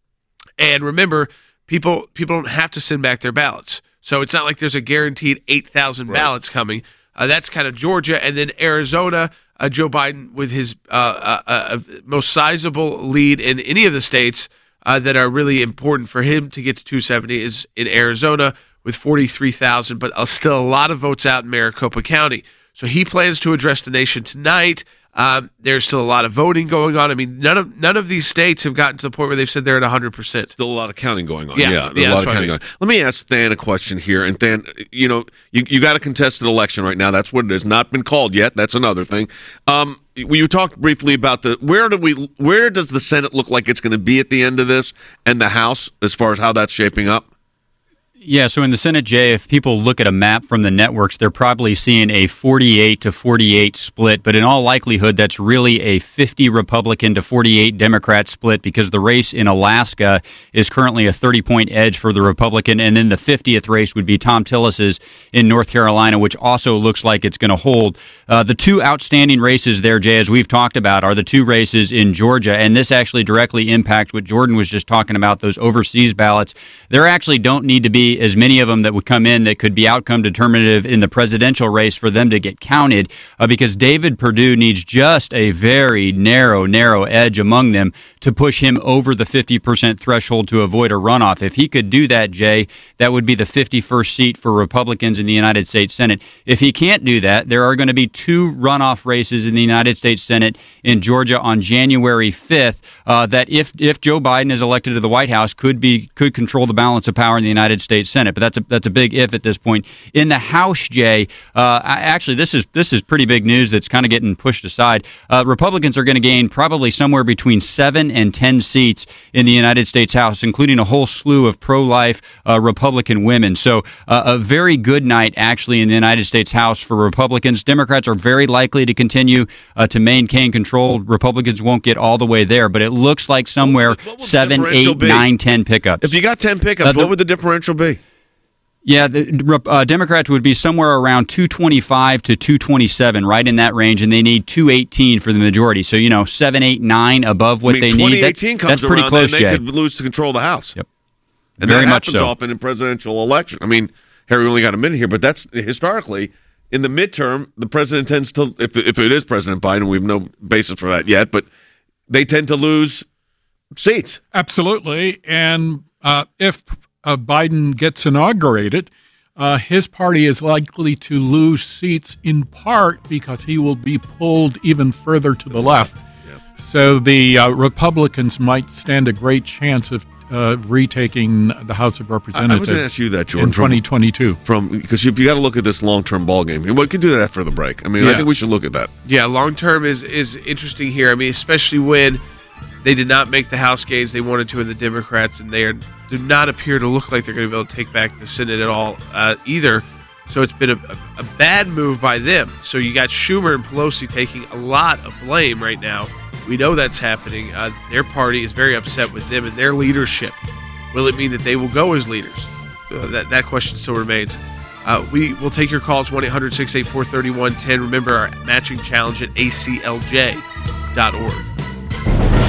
And remember, people people don't have to send back their ballots. So it's not like there's a guaranteed eight thousand right. ballots coming. Uh, that's kind of Georgia. And then Arizona, Uh, Joe Biden with his uh, uh, uh, most sizable lead in any of the states uh, that are really important for him to get to two seventy is in Arizona with forty-three thousand, but uh, still a lot of votes out in Maricopa County. So he plans to address the nation tonight. Um, there's still a lot of voting going on. I mean, none of none of these states have gotten to the point where they've said they're at one hundred percent. Still a lot of counting going on. Yeah, yeah there's yeah, a lot of counting I mean. going on. Let me ask Than a question here. And Than, you know, you, you got a contested election right now. That's what it is. Not been called yet. That's another thing. Um, you talked briefly about the where do we where does the Senate look like it's going to be at the end of this, and the House as far as how that's shaping up? Yeah, so in the Senate, Jay, if people look at a map from the networks, they're probably seeing a forty-eight to forty-eight split, but in all likelihood, that's really a fifty Republican to forty-eight Democrat split, because the race in Alaska is currently a thirty-point edge for the Republican, and then the fiftieth race would be Tom Tillis's in North Carolina, which also looks like it's going to hold. Uh, the two outstanding races there, Jay, as we've talked about, are the two races in Georgia, and this actually directly impacts what Jordan was just talking about, those overseas ballots. There actually don't need to be as many of them that would come in that could be outcome determinative in the presidential race for them to get counted, uh, because David Perdue needs just a very narrow, narrow edge among them to push him over the fifty percent threshold to avoid a runoff. If he could do that, Jay, that would be the fifty-first seat for Republicans in the United States Senate. If he can't do that, there are going to be two runoff races in the United States Senate in Georgia on January fifth uh, that if if Joe Biden is elected to the White House could be could control the balance of power in the United States Senate. But that's a that's a big if at this point. In the House, Jay, uh, actually this is this is pretty big news that's kind of getting pushed aside. Uh, Republicans are going to gain probably somewhere between seven and ten seats in the United States House, including a whole slew of pro-life uh, Republican women. So uh, a very good night actually in the United States House for Republicans. Democrats are very likely to continue uh, to maintain control. Republicans won't get all the way there, but it looks like somewhere seven, eight, nine, ten pickups. If you got ten pickups, uh, the, what would the differential be? Yeah, the uh, Democrats would be somewhere around two twenty-five to two twenty-seven, right in that range, and they need two eighteen for the majority. So, you know, seven, eight, nine above what I mean, they need. That's, comes that's pretty around, close, and they Jay. could lose to control the House. Yep. And Very that much happens so. often in presidential election. I mean, Harry, we only got a minute here, but that's historically in the midterm, the president tends to, if if it is President Biden, we have no basis for that yet, but they tend to lose seats. Absolutely, and uh, if uh, Biden gets inaugurated, Uh, his party is likely to lose seats in part because he will be pulled even further to the left. Yep. So the uh, Republicans might stand a great chance of uh, retaking the House of Representatives. I was going to ask you that, Jordan, in twenty twenty-two. From because you, you got to look at this long-term ball game. We could do that after the break. I mean, Yeah. I think we should look at that. Yeah, long term is is interesting here. I mean, especially when they did not make the House gains they wanted to in the Democrats, and they are, do not appear to look like they're going to be able to take back the Senate at all uh, either. So it's been a, a, a bad move by them. So you got Schumer and Pelosi taking a lot of blame right now. We know that's happening. Uh, their party is very upset with them and their leadership. Will it mean that they will go as leaders? Uh, that, that question still remains. Uh, we will take your calls, one eight hundred six eight four three one one zero. Remember our matching challenge at A C L J dot org.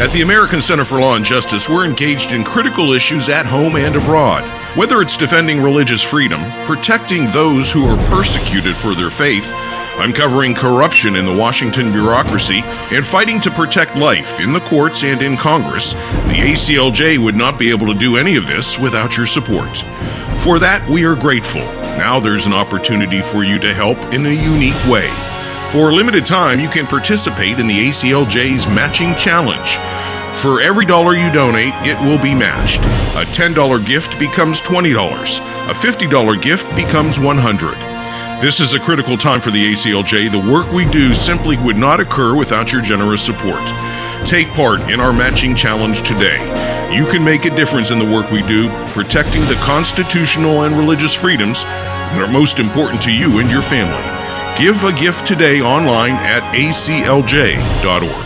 At the American Center for Law and Justice, we're engaged in critical issues at home and abroad. Whether it's defending religious freedom, protecting those who are persecuted for their faith, uncovering corruption in the Washington bureaucracy, and fighting to protect life in the courts and in Congress, the A C L J would not be able to do any of this without your support. For that, we are grateful. Now there's an opportunity for you to help in a unique way. For a limited time, you can participate in the A C L J's Matching Challenge. For every dollar you donate, it will be matched. A ten dollars gift becomes twenty dollars. A fifty dollars gift becomes one hundred dollars. This is a critical time for the A C L J. The work we do simply would not occur without your generous support. Take part in our matching challenge today. You can make a difference in the work we do, protecting the constitutional and religious freedoms that are most important to you and your family. Give a gift today online at A C L J dot org.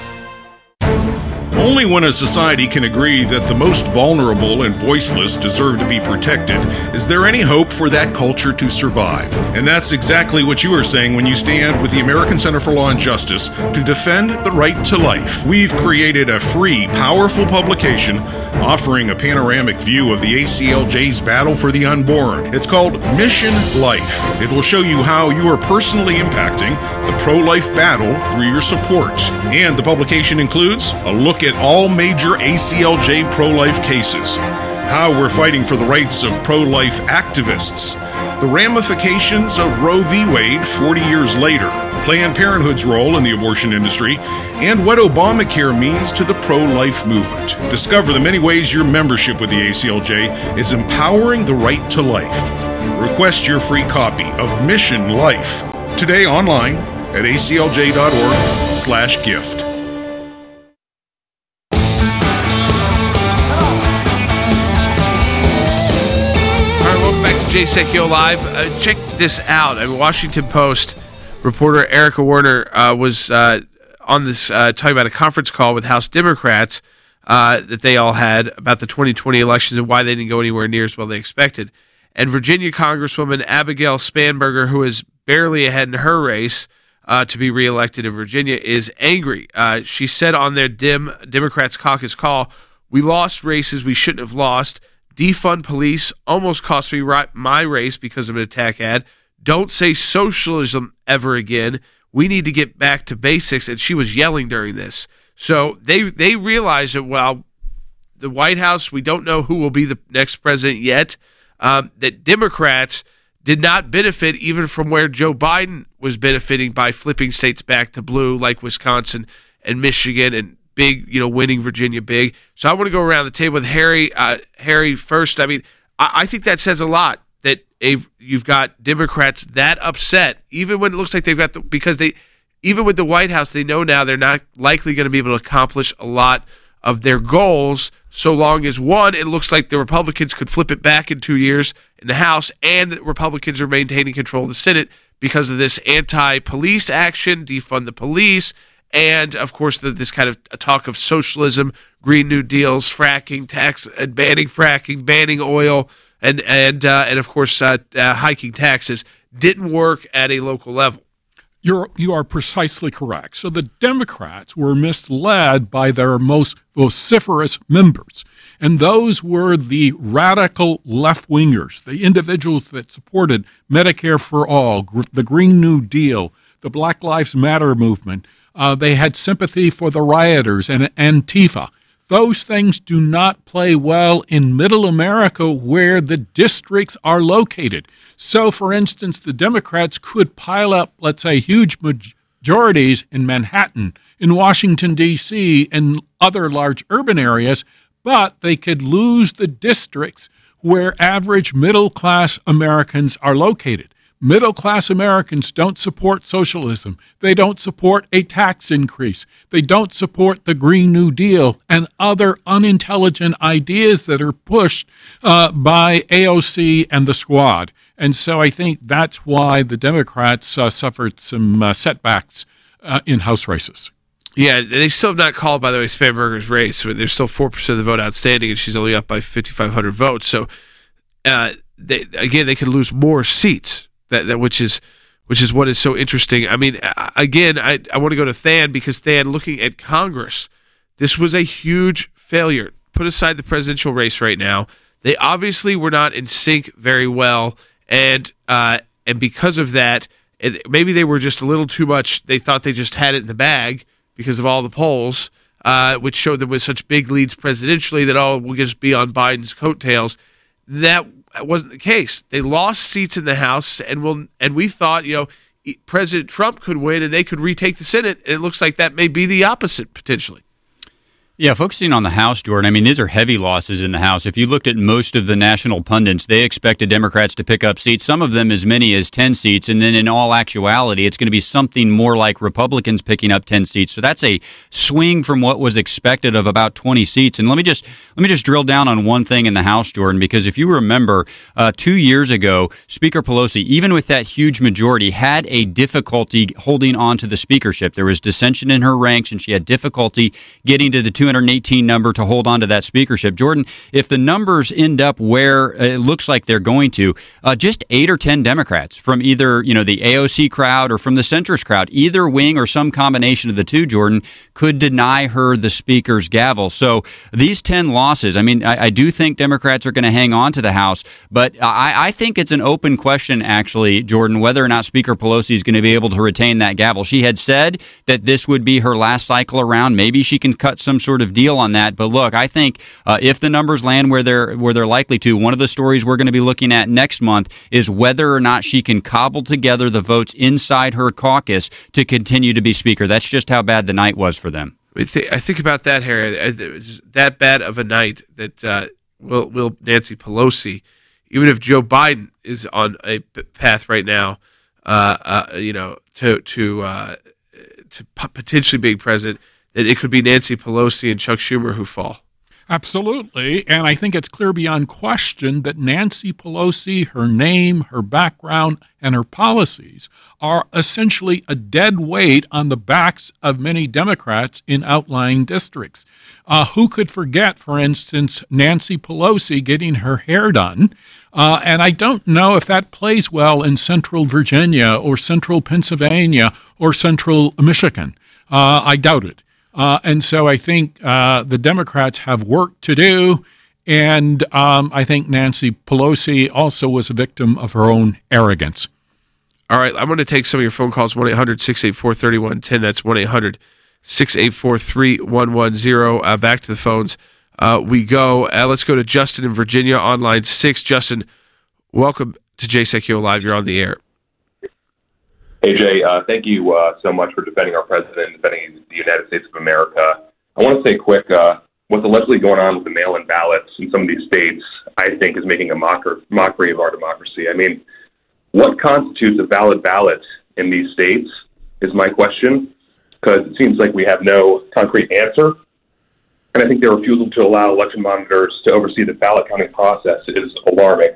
Only when a society can agree that the most vulnerable and voiceless deserve to be protected is there any hope for that culture to survive. And that's exactly what you are saying when you stand with the American Center for Law and Justice to defend the right to life. We've created a free, powerful publication offering a panoramic view of the A C L J's battle for the unborn. It's called Mission Life. It will show you how you are personally impacting the pro-life battle through your support. And the publication includes a look at all major A C L J pro-life cases, how we're fighting for the rights of pro-life activists, the ramifications of Roe v. Wade forty years later, Planned Parenthood's role in the abortion industry, and what Obamacare means to the pro-life movement. Discover the many ways your membership with the A C L J is empowering the right to life. Request your free copy of Mission Life today online at A C L J dot org slash gift. Jay Sekulow Live. Uh, check this out. I mean, Washington Post reporter Erica Werner uh, was uh, on this uh, talking about a conference call with House Democrats uh, that they all had about the twenty twenty elections and why they didn't go anywhere near as well they expected. And Virginia Congresswoman Abigail Spanberger, who is barely ahead in her race uh, to be reelected in Virginia, is angry. Uh, she said on their Dem- Democrats caucus call, "We lost races we shouldn't have lost. Defund police almost cost me my race because of an attack ad. Don't say socialism ever again. We need to get back to basics." And she was yelling during this. So they they realize that while the White House, we don't know who will be the next president yet, um, that Democrats did not benefit even from where Joe Biden was benefiting by flipping states back to blue, like Wisconsin and Michigan and big, you know, winning Virginia big. So I want to go around the table with Harry. Uh, Harry first. I mean, I, I think that says a lot that a, you've got Democrats that upset, even when it looks like they've got the, because they, even with the White House, they know now they're not likely going to be able to accomplish a lot of their goals so long as, one, it looks like the Republicans could flip it back in two years in the House, and the Republicans are maintaining control of the Senate because of this anti-police action, defund the police, and, of course, the, this kind of talk of socialism, Green New Deals, fracking, tax, and banning fracking, banning oil, and, and, uh, and of course, uh, uh, hiking taxes didn't work at a local level. You're, you are precisely correct. So the Democrats were misled by their most vociferous members, and those were the radical left-wingers, the individuals that supported Medicare for All, gr- the Green New Deal, the Black Lives Matter movement. Uh, they had sympathy for the rioters and Antifa. Those things do not play well in middle America where the districts are located. So, for instance, the Democrats could pile up, let's say, huge majorities in Manhattan, in Washington, D C, and other large urban areas, but they could lose the districts where average middle-class Americans are located. Middle-class Americans don't support socialism. They don't support a tax increase. They don't support the Green New Deal and other unintelligent ideas that are pushed uh, by A O C and the Squad. And so I think that's why the Democrats uh, suffered some uh, setbacks uh, in House races. Yeah, they still have not called, by the way, Spanberger's race. There's still four percent of the vote outstanding, and she's only up by fifty-five hundred votes. So, uh, they, again, they could lose more seats. That, that which is which is what is so interesting. I mean, again, I, I want to go to Than because Than, looking at Congress, this was a huge failure. Put aside the presidential race right now. They obviously were not in sync very well, and uh, and because of that, it, maybe they were just a little too much. They thought they just had it in the bag because of all the polls, uh, which showed them with such big leads presidentially that all will just be on Biden's coattails. That wasn't the case. They lost seats in the House, and will and we thought, you know, President Trump could win and they could retake the Senate, and it looks like that may be the opposite potentially. Yeah, focusing on the House, Jordan, I mean, these are heavy losses in the House. If you looked at most of the national pundits, they expected Democrats to pick up seats, some of them as many as ten seats, and then in all actuality, it's going to be something more like Republicans picking up ten seats. So that's a swing from what was expected of about twenty seats. And let me just let me just drill down on one thing in the House, Jordan, because if you remember, uh, two years ago, Speaker Pelosi, even with that huge majority, had a difficulty holding on to the speakership. There was dissension in her ranks, and she had difficulty getting to the two hundred eighteen number to hold on to that speakership. Jordan, if the numbers end up where it looks like they're going to, uh, just eight or ten Democrats from either, you know, the A O C crowd or from the centrist crowd, either wing or some combination of the two, Jordan, could deny her the speaker's gavel. So these ten losses, I mean, I, I do think Democrats are going to hang on to the House, but I, I think it's an open question, actually, Jordan, whether or not Speaker Pelosi is going to be able to retain that gavel. She had said that this would be her last cycle around. Maybe she can cut some sort of deal on that. But look, I think uh, if the numbers land where they're where they're likely to, one of the stories we're going to be looking at next month is whether or not she can cobble together the votes inside her caucus to continue to be speaker. That's just how bad the night was for them. I think, I think about that, Harry. It's that bad of a night that uh, will will Nancy Pelosi, even if Joe Biden is on a path right now, uh, uh, you know, to to uh, to potentially being president, that it could be Nancy Pelosi and Chuck Schumer who fall. Absolutely. And I think it's clear beyond question that Nancy Pelosi, her name, her background, and her policies are essentially a dead weight on the backs of many Democrats in outlying districts. Uh, who could forget, for instance, Nancy Pelosi getting her hair done? Uh, and I don't know if that plays well in central Virginia or central Pennsylvania or central Michigan. Uh, I doubt it. Uh, and so I think uh, the Democrats have work to do, and um, I think Nancy Pelosi also was a victim of her own arrogance. All right, I'm going to take some of your phone calls, one eight hundred six eight four three one one zero. That's one eight hundred six eight four three one one zero. Uh, back to the phones uh, we go. Uh, let's go to Justin in Virginia on line six. Justin, welcome to Jay Sekulow Live. You're on the air. Hey, Jay, uh, thank you uh, so much for defending our president and defending the United States of America. I want to say quick, uh, what's allegedly going on with the mail-in ballots in some of these states, I think, is making a mocker, mockery of our democracy. I mean, what constitutes a valid ballot in these states is my question, because it seems like we have no concrete answer. And I think their refusal to allow election monitors to oversee the ballot counting process is alarming.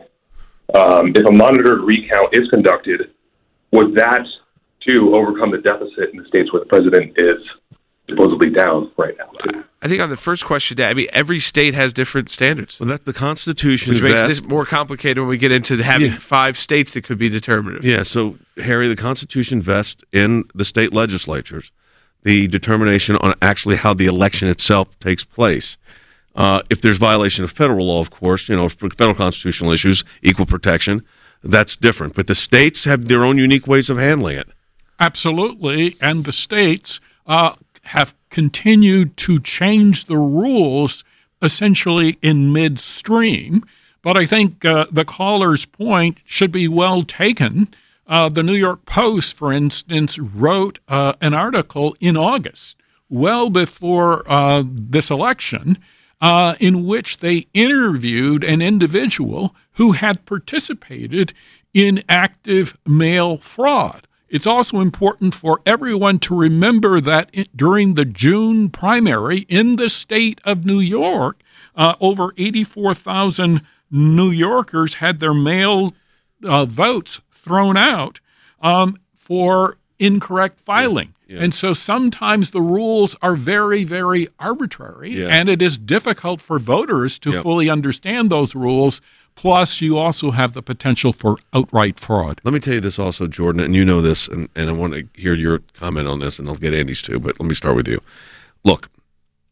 Um, if a monitored recount is conducted, would that, to overcome the deficit in the states where the president is supposedly down right now? I think on the first question, I mean, every state has different standards. Well, that the Constitution Which makes vests, this more complicated when we get into having Yeah. five states that could be determinative. Yeah, so, Harry, the Constitution vests in the state legislatures the determination on actually how the election itself takes place. Uh, if there's violation of federal law, of course, you know, for federal constitutional issues, equal protection, that's different. But the states have their own unique ways of handling it. Absolutely. And the states uh, have continued to change the rules essentially in midstream. But I think uh, the caller's point should be well taken. Uh, the New York Post, for instance, wrote uh, an article in August, well before uh, this election, uh, in which they interviewed an individual who had participated in active mail fraud. It's also important for everyone to remember that it, during the June primary in the state of New York, uh, over eighty-four thousand New Yorkers had their mail uh, votes thrown out um, for incorrect filing. Yeah. And so sometimes the rules are very, very arbitrary, yeah. and it is difficult for voters to yep. fully understand those rules. Plus, you also have the potential for outright fraud. Let me tell you this also, Jordan, and you know this, and, and I want to hear your comment on this, and I'll get Andy's too, but let me start with you. Look,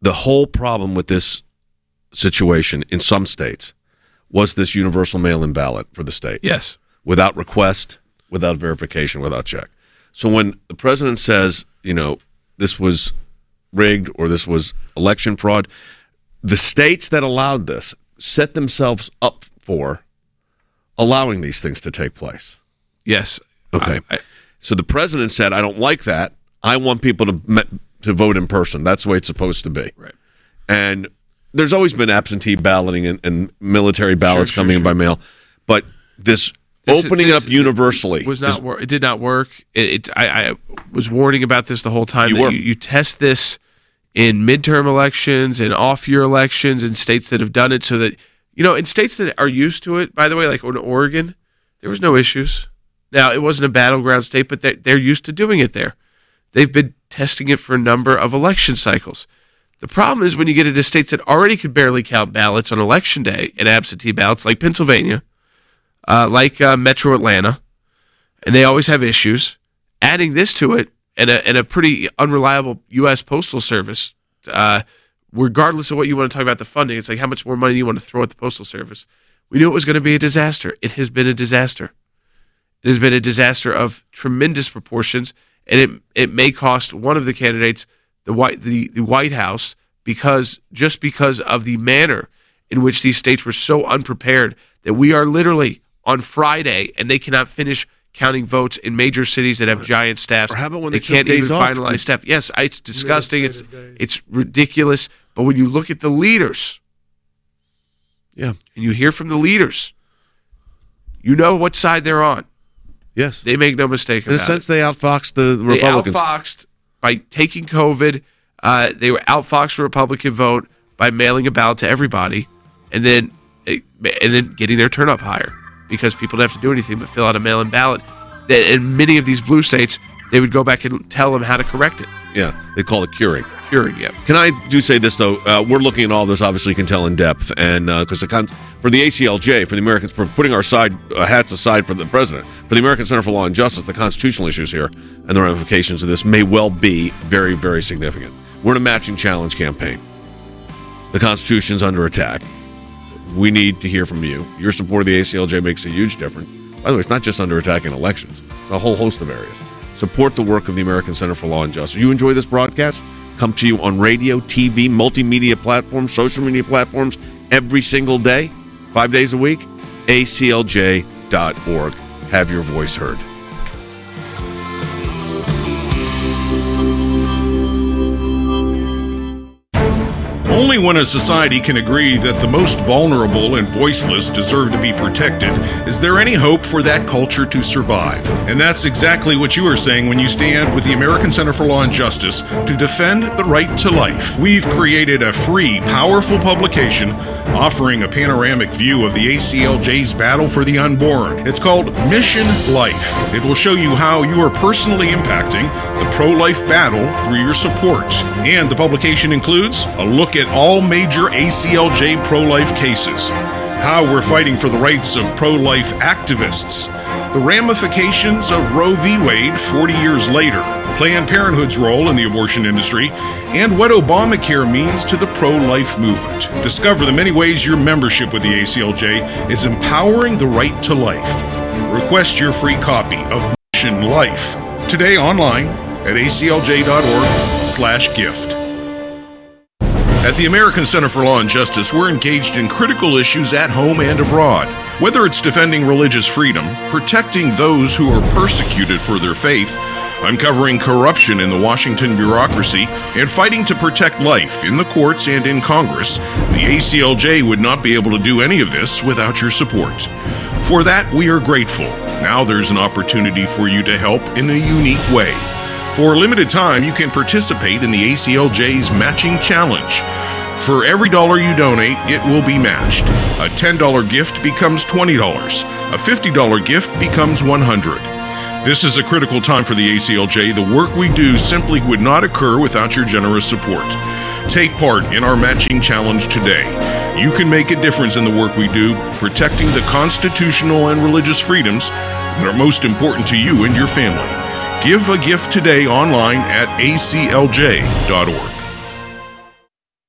the whole problem with this situation in some states was this universal mail-in ballot for the state. Yes. Without request, without verification, without check. So when the president says, you know, this was rigged or this was election fraud, the states that allowed this set themselves up for allowing these things to take place. Yes. Okay. I, I, so the president said, I don't like that. I want people to to vote in person. That's the way it's supposed to be. Right. And there's always been absentee balloting and, and military ballots Sure, sure, coming in sure. by mail. But this, This is- opening this it up universally was not is- wor- it did not work. It, it I, I was warning about this the whole time. You that were. You, you test this in midterm elections and off-year elections in states that have done it, so that you know, in states that are used to it. By the way, like in Oregon, there was no issues. Now it wasn't a battleground state, but they're, they're used to doing it there. They've been testing it for a number of election cycles. The problem is when you get into states that already could barely count ballots on election day and absentee ballots, like Pennsylvania. Uh, like uh, Metro Atlanta, and they always have issues. Adding this to it, and a, and a pretty unreliable U S Postal Service, uh, regardless of what you want to talk about the funding, it's like how much more money you want to throw at the Postal Service. We knew it was going to be a disaster. It has been a disaster. It has been a disaster of tremendous proportions, and it it may cost one of the candidates the White the, the White House because just because of the manner in which these states were so unprepared that we are literally on Friday, and they cannot finish counting votes in major cities that have giant staffs. Or how about when they they took can't days even off finalize to- staff? Yes, it's disgusting. It's it's ridiculous. But when you look at the leaders, yeah, and you hear from the leaders, you know what side they're on. Yes, they make no mistake in a about sense it. they outfoxed the They Republicans. outfoxed by taking COVID. Uh, they were outfoxed the Republican vote by mailing a ballot to everybody, and then and then getting their turnout higher because people don't have to do anything but fill out a mail-in ballot. That in many of these blue states, they would go back and tell them how to correct it. Yeah, they call it curing. Curing, yeah. Can I do say this though? Uh, we're looking at all this. Obviously, you can tell in depth, and because the con- for the A C L J, for the Americans, for putting our side uh, hats aside for the president, for the American Center for Law and Justice, the constitutional issues here and the ramifications of this may well be very, very significant. We're in a matching challenge campaign. The Constitution's under attack. We need to hear from you. Your support of the A C L J makes a huge difference. By the way, it's not just under attack in elections. It's a whole host of areas. Support the work of the American Center for Law and Justice. You enjoy this broadcast? Come to you on radio, T V, multimedia platforms, social media platforms every single day, five days a week. A C L J dot org. Have your voice heard. Only when a society can agree that the most vulnerable and voiceless deserve to be protected is there any hope for that culture to survive. And that's exactly what you are saying when you stand with the American Center for Law and Justice to defend the right to life. We've created a free, powerful publication offering a panoramic view of the A C L J's battle for the unborn. It's called Mission Life. It will show you how you are personally impacting the pro-life battle through your support. And the publication includes a look at all major A C L J pro-life cases, how we're fighting for the rights of pro-life activists, the ramifications of Roe v. Wade forty years later, Planned Parenthood's role in the abortion industry, and what Obamacare means to the pro-life movement. Discover the many ways your membership with the A C L J is empowering the right to life. Request your free copy of Mission Life today online at A C L J dot org slash gift. At the American Center for Law and Justice, we're engaged in critical issues at home and abroad. Whether it's defending religious freedom, protecting those who are persecuted for their faith, uncovering corruption in the Washington bureaucracy, and fighting to protect life in the courts and in Congress, the A C L J would not be able to do any of this without your support. For that, we are grateful. Now there's an opportunity for you to help in a unique way. For a limited time, you can participate in the A C L J's Matching Challenge. For every dollar you donate, it will be matched. A ten dollars gift becomes twenty dollars. A fifty dollars gift becomes one hundred dollars. This is a critical time for the A C L J. The work we do simply would not occur without your generous support. Take part in our Matching Challenge today. You can make a difference in the work we do, protecting the constitutional and religious freedoms that are most important to you and your family. Give a gift today online at A C L J dot org.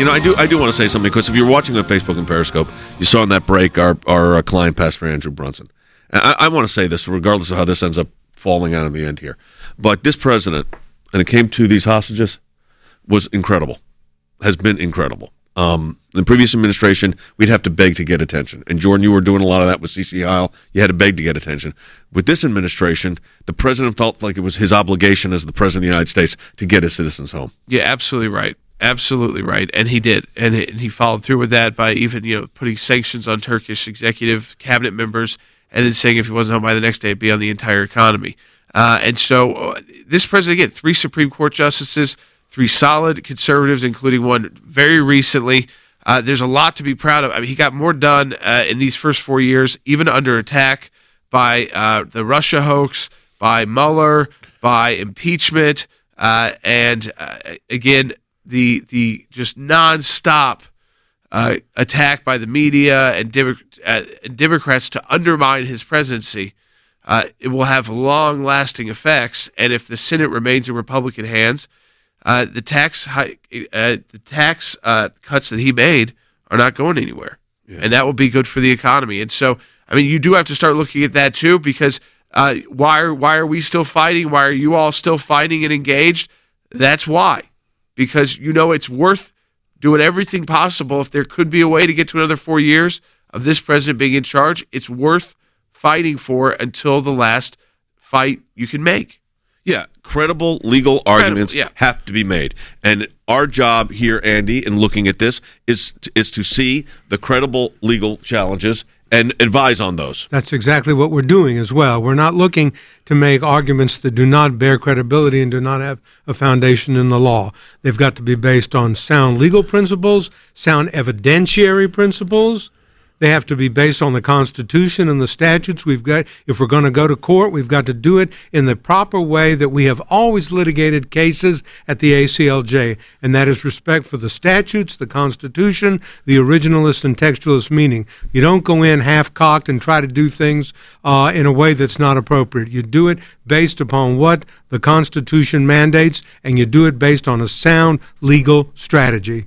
You know, I do I do want to say something, because if you're watching on Facebook and Periscope, you saw in that break our, our uh, client, Pastor Andrew Brunson. And I, I want to say this, regardless of how this ends up falling out in the end here. But this president, and it came to these hostages, was incredible, has been incredible. Um, in the previous administration, we'd have to beg to get attention. And Jordan, you were doing a lot of that with C C Heil. You had to beg to get attention. With this administration, the president felt like it was his obligation as the president of the United States to get his citizens home. Yeah, absolutely right. Absolutely right. And he did. And he, and he followed through with that by even, you know, putting sanctions on Turkish executive cabinet members, and then saying if he wasn't home by the next day, it'd be on the entire economy. Uh, and so uh, this president, again, three Supreme Court justices, three solid conservatives, including one very recently. Uh, there's a lot to be proud of. I mean, he got more done uh, in these first four years, even under attack by uh, the Russia hoax, by Mueller, by impeachment, uh, and uh, again, the the just nonstop uh, attack by the media and, Demo- uh, and Democrats to undermine his presidency. Uh, it will have long-lasting effects, and if the Senate remains in Republican hands, Uh, the tax high, uh, the tax uh, cuts that he made are not going anywhere, yeah. and that will be good for the economy. And so, I mean, you do have to start looking at that too, because uh, why are why are we still fighting? Why are you all still fighting and engaged? That's why, because you know it's worth doing everything possible. If there could be a way to get to another four years of this president being in charge, it's worth fighting for until the last fight you can make. Yeah, credible legal arguments yeah. have to be made. And our job here, Andy, in looking at this is is to see the credible legal challenges and advise on those. That's exactly what we're doing as well. We're not looking to make arguments that do not bear credibility and do not have a foundation in the law. They've got to be based on sound legal principles, sound evidentiary principles. They have to be based on the Constitution and the statutes. We've got, if we're going to go to court, we've got to do it in the proper way that we have always litigated cases at the A C L J, and that is respect for the statutes, the Constitution, the originalist and textualist meaning. You don't go in half-cocked and try to do things uh, in a way that's not appropriate. You do it based upon what the Constitution mandates, and you do it based on a sound legal strategy.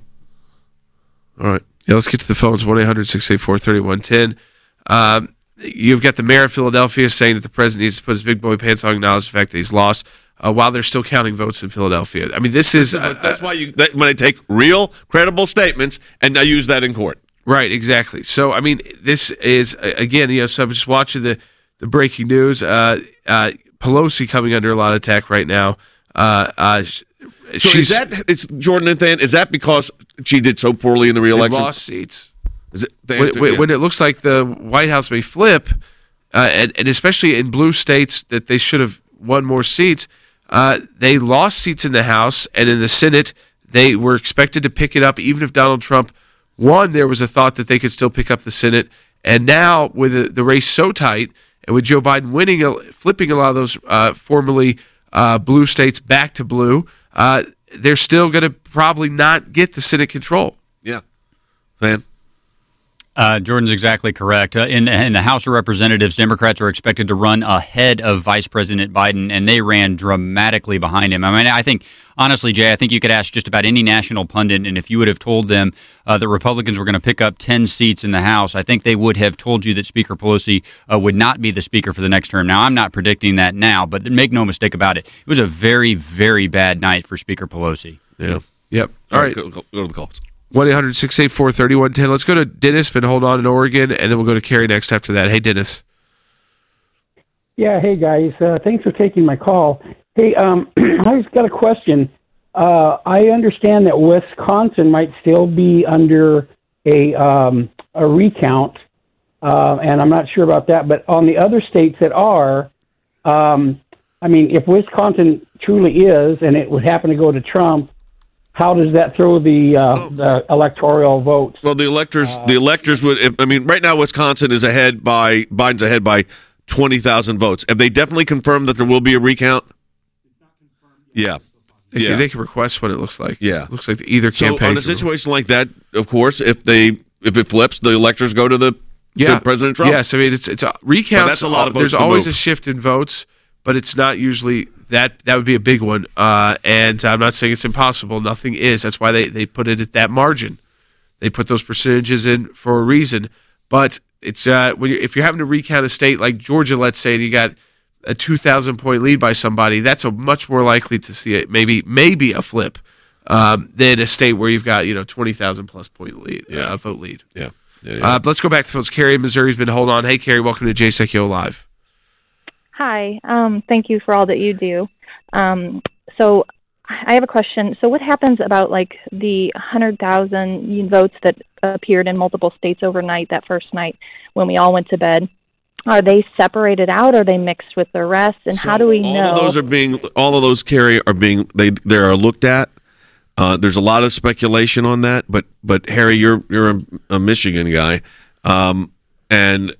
All right. Yeah, let's get to the phones, one eight hundred six eight four three one one zero. Um, you've got the mayor of Philadelphia saying that the president needs to put his big boy pants on, acknowledge the fact that he's lost, uh, while they're still counting votes in Philadelphia. I mean, this is... Uh, That's why you that, when I take real, credible statements and I use that in court. Right, exactly. So, I mean, this is, again, you know, so I'm just watching the, the breaking news. Uh, uh, Pelosi coming under a lot of attack right now. Uh, uh, So she's is that it's Jordan and Than? Is that because she did so poorly in the reelection? lost seats. Is it Than, When, when, yeah. when it looks like the White House may flip, uh, and, and especially in blue states that they should have won more seats, uh, they lost seats in the House, and in the Senate they were expected to pick it up. Even if Donald Trump won, there was a thought that they could still pick up the Senate. And now with the, the race so tight, and with Joe Biden winning, flipping a lot of those uh, formerly uh, blue states back to blue, Uh, they're still going to probably not get the Senate control. Yeah. Van? Uh, Jordan's exactly correct. Uh, in, in the House of Representatives, Democrats are expected to run ahead of Vice President Biden, and they ran dramatically behind him. I mean, I think, honestly, Jay, I think you could ask just about any national pundit, and if you would have told them uh, that Republicans were going to pick up ten seats in the House, I think they would have told you that Speaker Pelosi uh, would not be the Speaker for the next term. Now, I'm not predicting that now, but make no mistake about it. It was a very, very bad night for Speaker Pelosi. Yeah. Yep. All All right. right. Go, go, go to the calls. one eight hundred six eight four three one one zero. Let's go to Dennis, been hold on in Oregon, and then we'll go to Carrie next after that. Hey, Dennis. Yeah, hey, guys. Uh, thanks for taking my call. Hey, um, I just got a question. Uh, I understand that Wisconsin might still be under a um, a recount, uh, and I'm not sure about that. But on the other states that are, um, I mean, if Wisconsin truly is, and it would happen to go to Trump, how does that throw the, uh, the electoral votes? Well, the electors, uh, the electors would. I mean, right now Wisconsin is ahead by Biden's ahead by twenty thousand votes. Have they definitely confirmed that there will be a recount? Yeah. They, yeah. can, they can request what it looks like. Yeah. It looks like either so campaign. on a situation like that, of course, if they if it flips, the electors go to the yeah. to President Trump. Yes, I mean it's it's a, recounts. But that's a lot of votes There's to always move. a shift in votes but it's not usually that. That would be a big one. Uh, and I'm not saying it's impossible. Nothing is. That's why they, they put it at that margin. They put those percentages in for a reason. But it's uh, when you're, if you're having to recount a state like Georgia, let's say, and you got a two thousand point lead by somebody, that's a much more likely to see it. Maybe maybe a flip um, than a state where you've got you know twenty thousand plus point lead, yeah. uh, vote lead. Yeah. yeah, yeah. Uh, let's go back to phones. Carrie in Missouri's been holding on. Hey, Carrie, welcome to Jay Sekulow Live. Hi. Um, thank you for all that you do. Um, so I have a question. So what happens about like the one hundred thousand votes that appeared in multiple states overnight that first night when we all went to bed? Are they separated out? Or are they mixed with the rest? And So how do we all know? of those are being, all of those, Carrie, are being, they they are looked at. Uh, there's a lot of speculation on that, but but Harry, you're you're a, a Michigan guy, um, and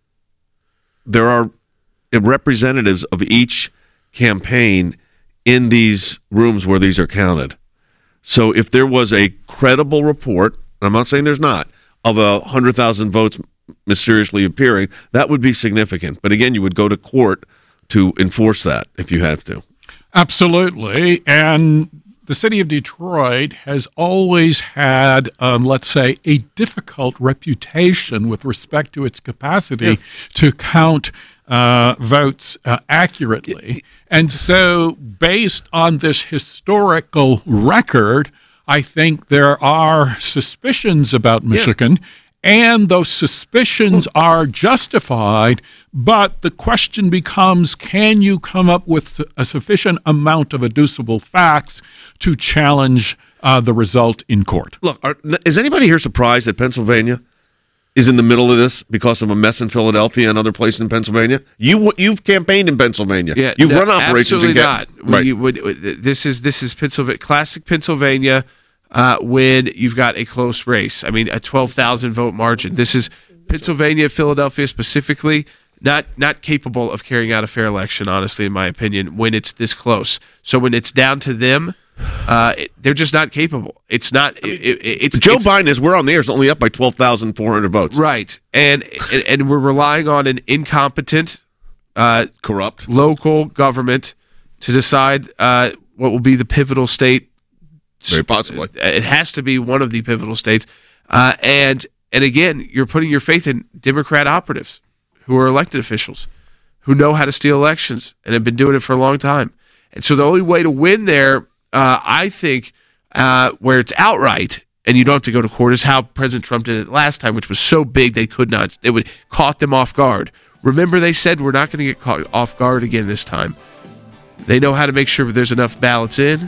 there are representatives of each campaign in these rooms where these are counted. So if there was a credible report, and I'm not saying there's not, of a one hundred thousand votes mysteriously appearing, that would be significant. But again, you would go to court to enforce that if you have to. Absolutely. And the city of Detroit has always had, um, let's say, a difficult reputation with respect to its capacity yeah. to count uh, votes uh, accurately. And so based on this historical record, I think there are suspicions about Michigan, yeah. and those suspicions are justified, but the question becomes, can you come up with a sufficient amount of adducible facts to challenge uh, the result in court? Look, are, is anybody here surprised that Pennsylvania is in the middle of this because of a mess in Philadelphia and other places in Pennsylvania? You, you've campaigned in Pennsylvania. Yeah, you've no, run operations. Absolutely in not. Right. When you, when, this is this is Pennsylvania, classic Pennsylvania. Uh, when you've got a close race. I mean, a twelve thousand vote margin. This is Pennsylvania, Philadelphia specifically, not not capable of carrying out a fair election, honestly, in my opinion, when it's this close. So when it's down to them, uh, it, they're just not capable. It's not. It, it, it's Joe it's, Biden is, we're on the air, is only up by twelve thousand four hundred votes. Right. And, and, and we're relying on an incompetent, uh, corrupt local government to decide uh, what will be the pivotal state. Very possibly. It has to be one of the pivotal states. Uh, and and again, you're putting your faith in Democrat operatives who are elected officials, who know how to steal elections and have been doing it for a long time. And so the only way to win there, uh, I think, uh, where it's outright and you don't have to go to court, is how President Trump did it last time, which was so big they could not. It would caught them off guard. Remember, they said we're not going to get caught off guard again this time. They know how to make sure there's enough ballots in.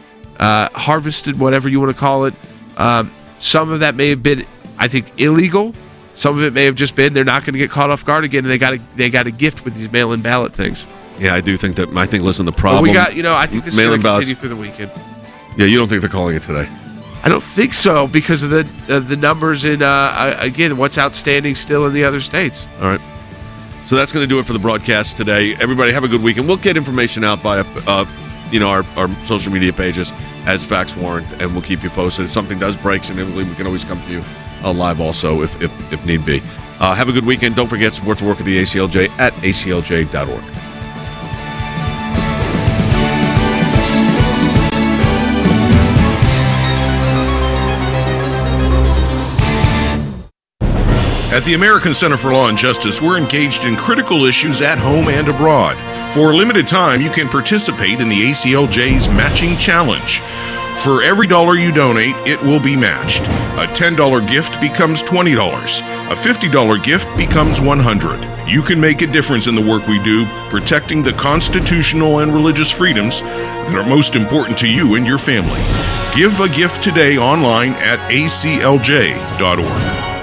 Uh, harvested, whatever you want to call it. Um, some of that may have been, I think, illegal. Some of it may have just been they're not going to get caught off guard again, and they got a, they got a gift with these mail-in ballot things. Yeah, I do think that. I think. Listen, the problem. Well, we got, you know, I think this is going to continue through the weekend. Yeah, you don't think they're calling it today? I don't think so because of the uh, the numbers in uh, again what's outstanding still in the other states. All right. So that's going to do it for the broadcast today. Everybody, have a good weekend. We'll get information out by uh, you know, our, our social media pages as facts warrant, and we'll keep you posted. If something does break significantly, we can always come to you uh, live also if, if, if need be. Uh, have a good weekend. Don't forget, support the work of the A C L J at A C L J dot org. At the American Center for Law and Justice, we're engaged in critical issues at home and abroad. For a limited time, you can participate in the A C L J's Matching Challenge. For every dollar you donate, it will be matched. A ten dollars gift becomes twenty dollars. A fifty dollars gift becomes one hundred dollars. You can make a difference in the work we do, protecting the constitutional and religious freedoms that are most important to you and your family. Give a gift today online at A C L J dot org.